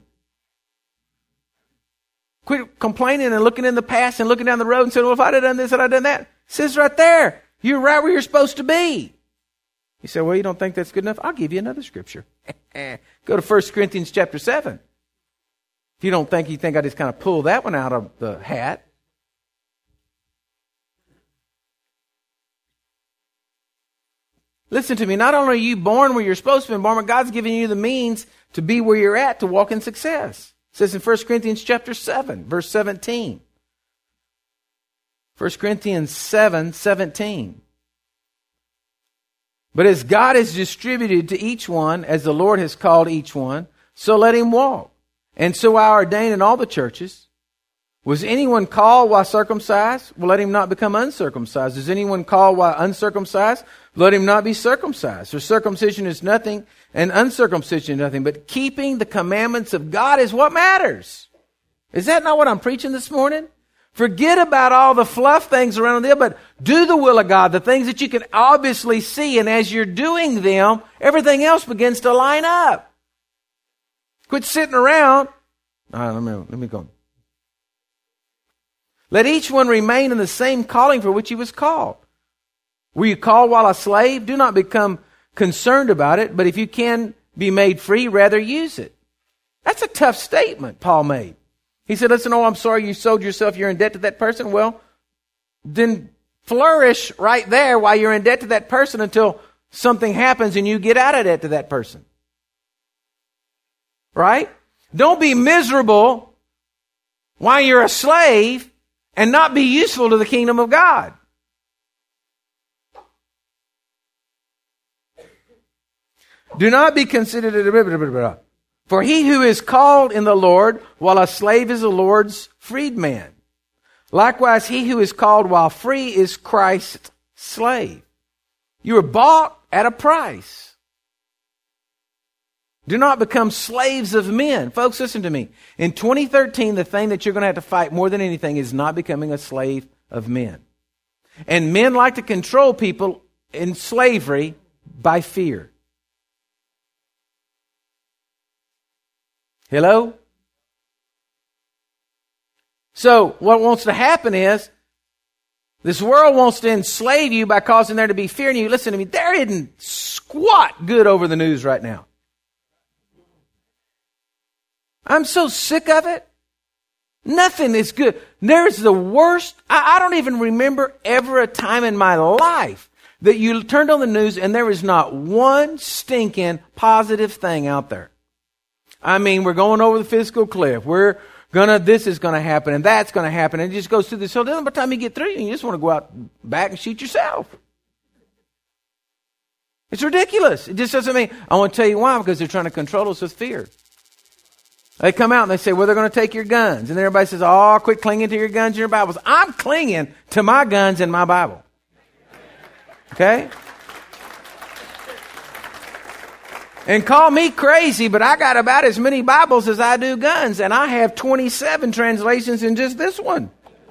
Quit complaining and looking in the past and looking down the road and saying, well, if I'd have done this, I'd have done that. It says right there, you're right where you're supposed to be. You say, well, you don't think that's good enough? I'll give you another scripture. Go to First Corinthians chapter seven. If you don't think, you think I just kind of pulled that one out of the hat. Listen to me. Not only are you born where you're supposed to be born, but God's given you the means to be where you're at to walk in success. It says in First Corinthians chapter seven, verse seventeen. First Corinthians seven, seventeen. But as God has distributed to each one, as the Lord has called each one, so let him walk. And so I ordain in all the churches. Was anyone called while circumcised? Well, let him not become uncircumcised. Is anyone called while uncircumcised? Let him not be circumcised. For circumcision is nothing, and uncircumcision is nothing. But keeping the commandments of God is what matters. Is that not what I'm preaching this morning? Forget about all the fluff things around there, but do the will of God, the things that you can obviously see. And as you're doing them, everything else begins to line up. Quit sitting around. All right, let me, let me go. Let each one remain in the same calling for which he was called. Were you called while a slave? Do not become concerned about it, but if you can be made free, rather use it. That's a tough statement Paul made. He said, listen, oh, I'm sorry you sold yourself, you're in debt to that person. Well, then flourish right there while you're in debt to that person until something happens and you get out of debt to that person. Right? Don't be miserable while you're a slave and not be useful to the kingdom of God. Do not be considered, for he who is called in the Lord while a slave is the Lord's freedman. Likewise, he who is called while free is Christ's slave. You were bought at a price. Do not become slaves of men. Folks, listen to me. In twenty thirteen, the thing that you're going to have to fight more than anything is not becoming a slave of men. And men like to control people in slavery by fear. Hello? So what wants to happen is this world wants to enslave you by causing there to be fear in you. Listen to me. There isn't squat good over the news right now. I'm so sick of it. Nothing is good. There's the worst. I, I don't even remember ever a time in my life that you turned on the news and there is not one stinking positive thing out there. I mean, we're going over the physical cliff. We're gonna, this is gonna happen and that's gonna happen. And it just goes through this. So then by the time you get through, you just want to go out back and shoot yourself. It's ridiculous. It just doesn't mean, I want to tell you why, because they're trying to control us with fear. They come out and they say, well, they're going to take your guns. And then everybody says, oh, quit clinging to your guns and your Bibles. I'm clinging to my guns and my Bible. Okay? And call me crazy, but I got about as many Bibles as I do guns. And I have twenty-seven translations in just this one.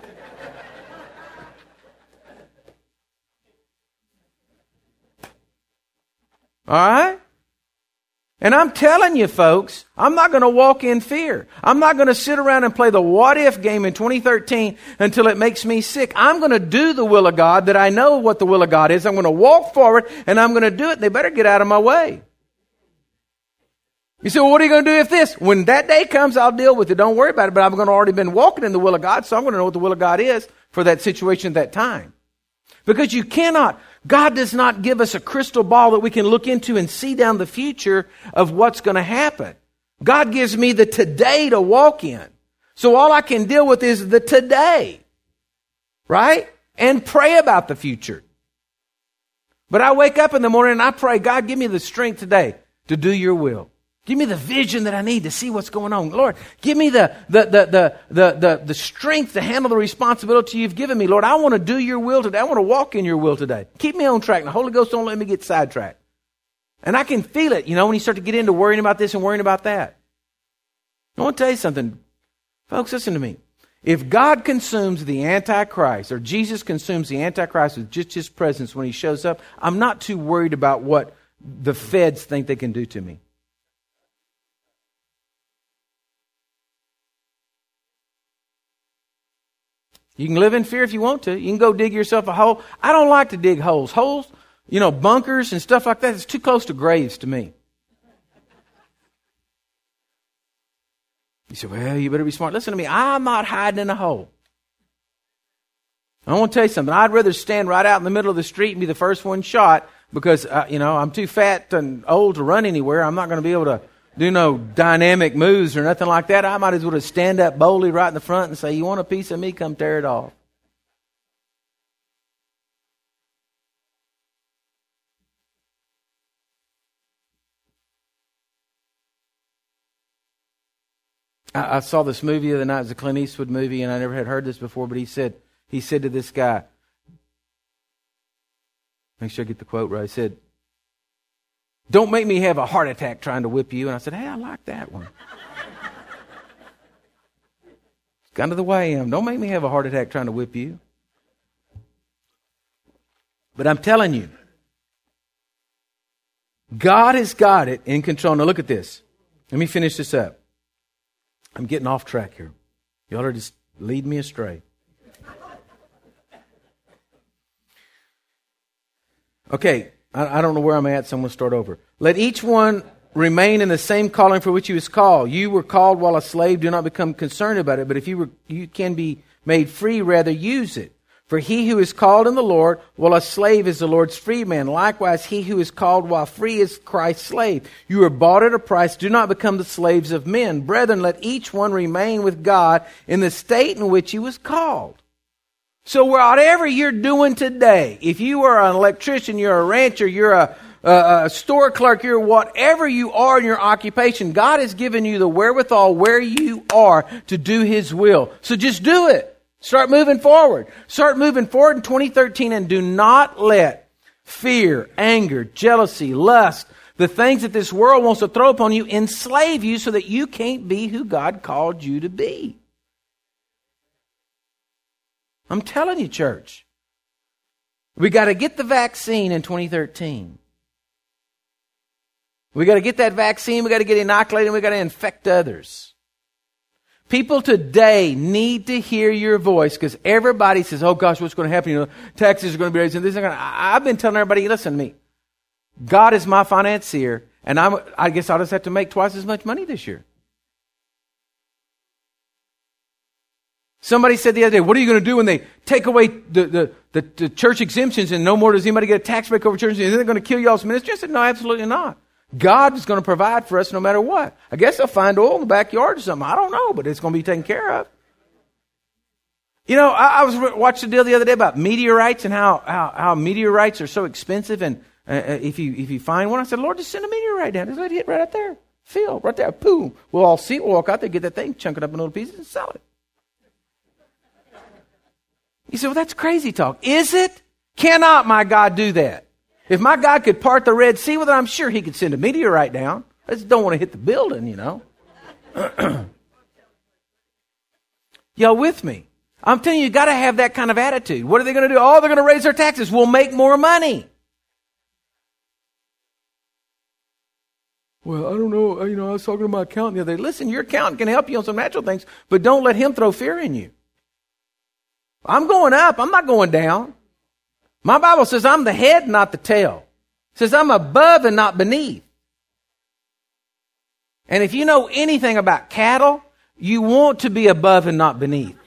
All right? And I'm telling you, folks, I'm not going to walk in fear. I'm not going to sit around and play the what-if game in twenty thirteen until it makes me sick. I'm going to do the will of God, that I know what the will of God is. I'm going to walk forward, and I'm going to do it. They better get out of my way. You say, well, what are you going to do if this? When that day comes, I'll deal with it. Don't worry about it. But I'm going to already been walking in the will of God, so I'm going to know what the will of God is for that situation at that time. Because you cannot, God does not give us a crystal ball that we can look into and see down the future of what's going to happen. God gives me the today to walk in. So all I can deal with is the today. Right? And pray about the future. But I wake up in the morning and I pray, God, give me the strength today to do your will. Give me the vision that I need to see what's going on. Lord, give me the, the, the, the, the, the, the strength to handle the responsibility you've given me. Lord, I want to do your will today. I want to walk in your will today. Keep me on track. And the Holy Ghost don't let me get sidetracked. And I can feel it, you know, when you start to get into worrying about this and worrying about that. I want to tell you something. Folks, listen to me. If God consumes the Antichrist, or Jesus consumes the Antichrist with just His presence when He shows up, I'm not too worried about what the feds think they can do to me. You can live in fear if you want to. You can go dig yourself a hole. I don't like to dig holes. Holes, you know, bunkers and stuff like that, it's too close to graves to me. You say, well, you better be smart. Listen to me. I'm not hiding in a hole. I want to tell you something. I'd rather stand right out in the middle of the street and be the first one shot because, uh, you know, I'm too fat and old to run anywhere. I'm not going to be able to do no dynamic moves or nothing like that. I might as well just stand up boldly right in the front and say, you want a piece of me? Come tear it off. I, I saw this movie the other night. It was a Clint Eastwood movie, and I never had heard this before, but he said, he said to this guy, make sure I get the quote right, he said, don't make me have a heart attack trying to whip you. And I said, hey, I like that one. It's kind of the way I am. Don't make me have a heart attack trying to whip you. But I'm telling you, God has got it in control. Now look at this. Let me finish this up. I'm getting off track here. Y'all are just leading me astray. Okay. I don't know where I'm at, so I'm going to start over. Let each one remain in the same calling for which he was called. You were called while a slave. Do not become concerned about it. But if you were, you can be made free, rather use it. For he who is called in the Lord, while a slave is the Lord's free man. Likewise, he who is called while free is Christ's slave. You are bought at a price. Do not become the slaves of men. Brethren, let each one remain with God in the state in which he was called. So whatever you're doing today, if you are an electrician, you're a rancher, you're a, a, a store clerk, you're whatever you are in your occupation, God has given you the wherewithal where you are to do His will. So just do it. Start moving forward. Start moving forward in twenty thirteen and do not let fear, anger, jealousy, lust, the things that this world wants to throw upon you enslave you so that you can't be who God called you to be. I'm telling you, church. We got to get the vaccine in twenty thirteen. We got to get that vaccine. We got to get inoculated. And we got to infect others. People today need to hear your voice because everybody says, "Oh gosh, what's going to happen? You know, taxes are going to be raised." And this is going to. I've been telling everybody, listen to me. God is my financier, and I'm. I guess I'll just have to make twice as much money this year. Somebody said the other day, what are you going to do when they take away the, the, the, the church exemptions and no more does anybody get a tax break over church? Is they going to kill y'all's ministry? I said, no, absolutely not. God is going to provide for us no matter what. I guess they'll find oil in the backyard or something. I don't know, but it's going to be taken care of. You know, I, I was watching a deal the other day about meteorites and how, how, how meteorites are so expensive. And uh, if you if you find one, I said, Lord, just send a meteorite down. Just let it hit right out there. Phil, right there. Boom. We'll all see it. We'll walk out there, get that thing, chunk it up in little pieces and sell it. You say, well, that's crazy talk. Is it? Cannot my God do that? If my God could part the Red Sea with it, I'm sure He could send a meteorite down. I just don't want to hit the building, you know. Y'all with me? I'm telling you, you got to have that kind of attitude. What are they going to do? Oh, they're going to raise their taxes. We'll make more money. Well, I don't know. You know, I was talking to my accountant the other day. Listen, your accountant can help you on some natural things, but don't let him throw fear in you. I'm going up. I'm not going down. My Bible says I'm the head, not the tail. It says I'm above and not beneath. And if you know anything about cattle, you want to be above and not beneath.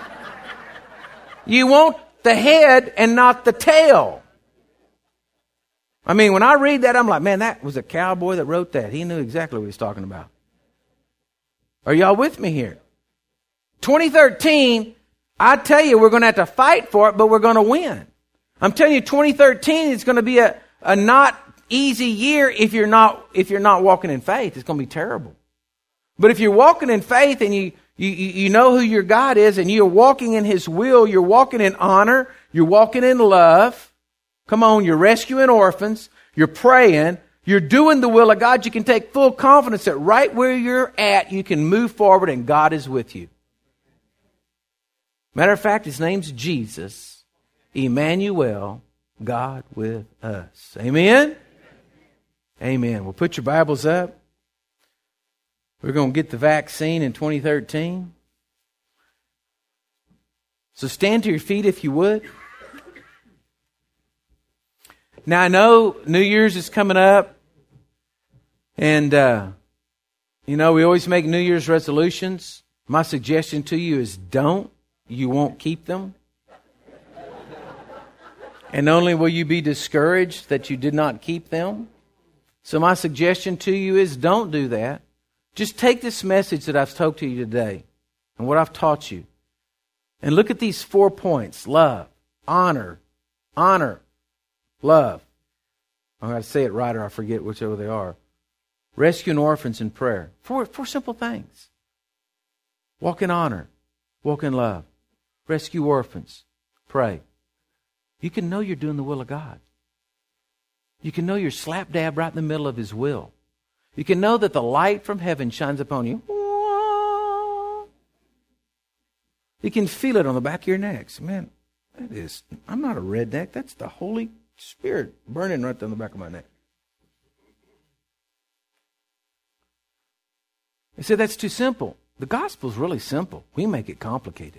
You want the head and not the tail. I mean, when I read that, I'm like, man, that was a cowboy that wrote that. He knew exactly what he was talking about. Are y'all with me here? twenty thirteen, I tell you, we're going to have to fight for it, but we're going to win. I'm telling you, twenty thirteen is going to be a, a not easy year if you're not if you're not walking in faith. It's going to be terrible. But if you're walking in faith and you, you, you know who your God is and you're walking in His will, you're walking in honor, you're walking in love. Come on, you're rescuing orphans, you're praying, you're doing the will of God. You can take full confidence that right where you're at, you can move forward and God is with you. Matter of fact, His name's Jesus, Emmanuel, God with us. Amen? Amen. Well, put your Bibles up. We're going to get the vaccine in twenty thirteen. So stand to your feet if you would. Now, I know New Year's is coming up. And, uh, you know, we always make New Year's resolutions. My suggestion to you is don't. You won't keep them. And only will you be discouraged that you did not keep them. So my suggestion to you is don't do that. Just take this message that I've told to you today and what I've taught you. And look at these four points. Love, honor, honor, love. I'm going to say it right or I forget whichever they are. Rescuing orphans in prayer. Four, four simple things. Walk in honor. Walk in love. Rescue orphans. Pray. You can know you're doing the will of God. You can know you're slap dab right in the middle of His will. You can know that the light from heaven shines upon you. You can feel it on the back of your neck. Man, that is, I'm not a redneck. That's the Holy Spirit burning right down the back of my neck. They said that's too simple. The gospel's really simple. We make it complicated.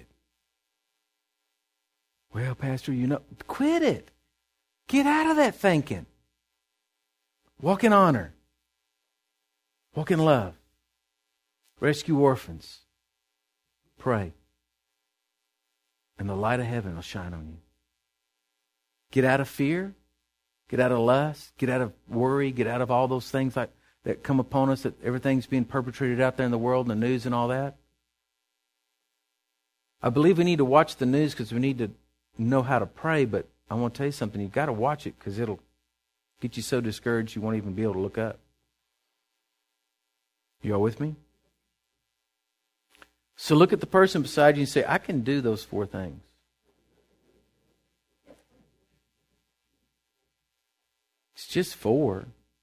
Well, Pastor, you know, quit it. Get out of that thinking. Walk in honor. Walk in love. Rescue orphans. Pray. And the light of heaven will shine on you. Get out of fear. Get out of lust. Get out of worry. Get out of all those things like that come upon us, that everything's being perpetrated out there in the world and the news and all that. I believe we need to watch the news because we need to know how to pray, but I want to tell you something. You've got to watch it because it'll get you so discouraged you won't even be able to look up. You all with me? So look at the person beside you and say, I can do those four things. It's just four.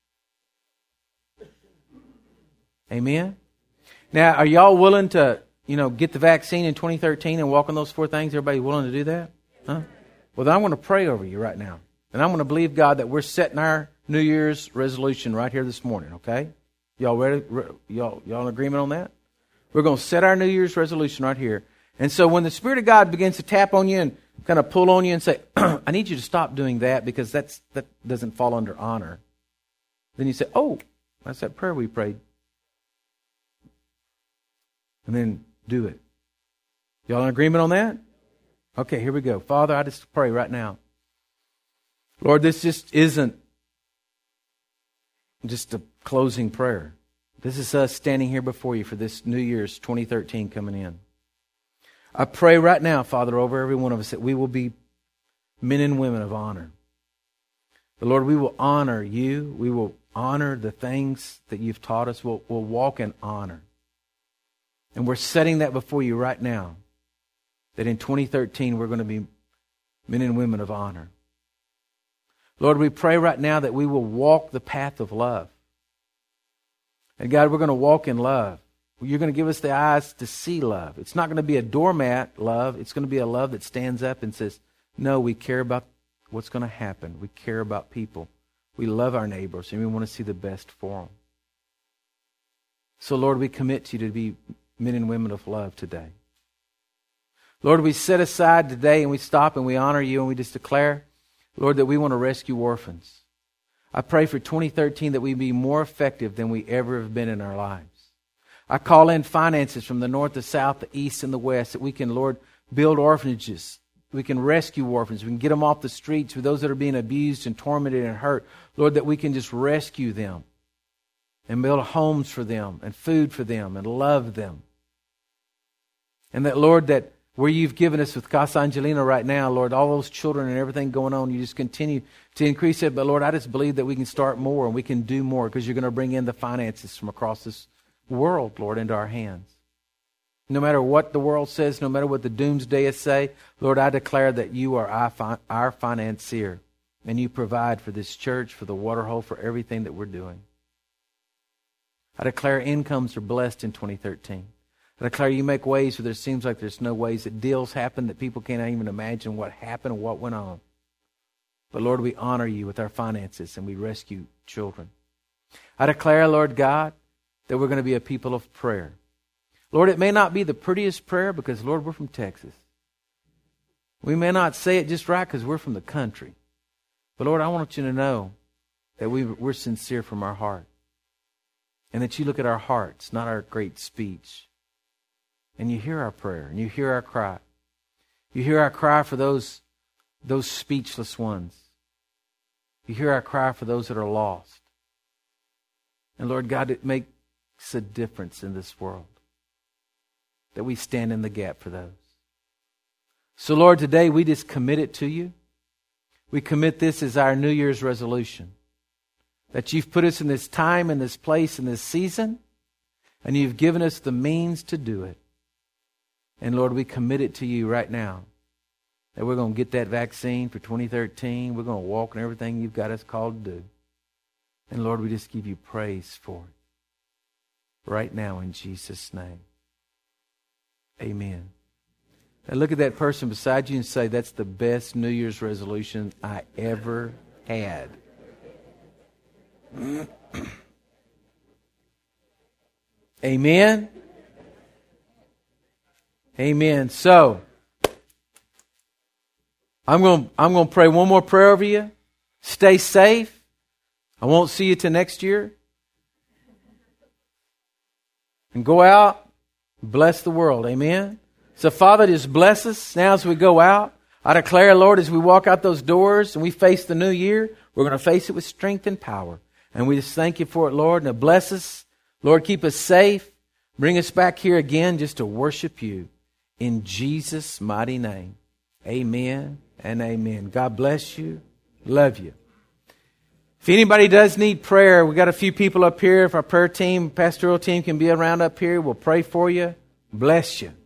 Amen? Now, are y'all willing to, you know, get the vaccine in twenty thirteen and walk on those four things? Everybody willing to do that? Huh? Well, then I'm going to pray over you right now. And I'm going to believe, God, that we're setting our New Year's resolution right here this morning, okay? Y'all ready? Y'all, y'all in agreement on that? We're going to set our New Year's resolution right here. And so when the Spirit of God begins to tap on you and kind of pull on you and say, I need you to stop doing that because that's that doesn't fall under honor. Then you say, oh, that's that prayer we prayed. And then do it. Y'all in agreement on that? Okay, here we go. Father, I just pray right now. Lord, this just isn't just a closing prayer. This is us standing here before you for this New Year's twenty thirteen coming in. I pray right now, Father, over every one of us that we will be men and women of honor. The Lord, we will honor you. We will honor the things that you've taught us. We'll, we'll walk in honor. And we're setting that before you right now, that in twenty thirteen we're going to be men and women of honor. Lord, we pray right now that we will walk the path of love. And God, we're going to walk in love. You're going to give us the eyes to see love. It's not going to be a doormat love. It's going to be a love that stands up and says, no, we care about what's going to happen. We care about people. We love our neighbors and we want to see the best for them. So, Lord, we commit to you to be men and women of love today. Lord, we set aside today and we stop and we honor you and we just declare, Lord, that we want to rescue orphans. I pray for twenty thirteen that we be more effective than we ever have been in our lives. I call in finances from the north, the south, the east, and the west that we can, Lord, build orphanages. We can rescue orphans. We can get them off the streets with those that are being abused and tormented and hurt. Lord, that we can just rescue them and build homes for them and food for them and love them. And that, Lord, that where you've given us with Casa Angelina right now, Lord, all those children and everything going on, you just continue to increase it. But, Lord, I just believe that we can start more and we can do more because you're going to bring in the finances from across this world, Lord, into our hands. No matter what the world says, no matter what the doomsdayers say, Lord, I declare that you are our, fi- our financier and you provide for this church, for the Waterhole, for everything that we're doing. I declare incomes are blessed in twenty thirteen. I declare you make ways where there seems like there's no ways, that deals happen that people can't even imagine what happened or what went on. But Lord, we honor you with our finances and we rescue children. I declare, Lord God, that we're going to be a people of prayer. Lord, it may not be the prettiest prayer because, Lord, we're from Texas. We may not say it just right because we're from the country. But, Lord, I want you to know that we, we're sincere from our heart. And that you look at our hearts, not our great speech. And you hear our prayer and you hear our cry. You hear our cry for those, those speechless ones. You hear our cry for those that are lost. And, Lord God, it makes a difference in this world that we stand in the gap for those. So, Lord, today we just commit it to you. We commit this as our New Year's resolution. That you've put us in this time, in this place, in this season, and you've given us the means to do it. And, Lord, we commit it to you right now. That we're going to get that vaccine for twenty thirteen. We're going to walk in everything you've got us called to do. And, Lord, we just give you praise for it. Right now in Jesus' name. Amen. Now look at that person beside you and say, that's the best New Year's resolution I ever had. Amen. Amen. So, I'm going, I'm going to pray one more prayer over you. Stay safe. I won't see you till next year. And go out. Bless the world. Amen. So, Father, just bless us now as we go out. I declare, Lord, as we walk out those doors and we face the new year, we're going to face it with strength and power. And we just thank you for it, Lord. Now bless us. Lord, keep us safe. Bring us back here again just to worship you. In Jesus' mighty name. Amen and amen. God bless you. Love you. If anybody does need prayer, we got a few people up here. If our prayer team, pastoral team can be around up here, we'll pray for you. Bless you.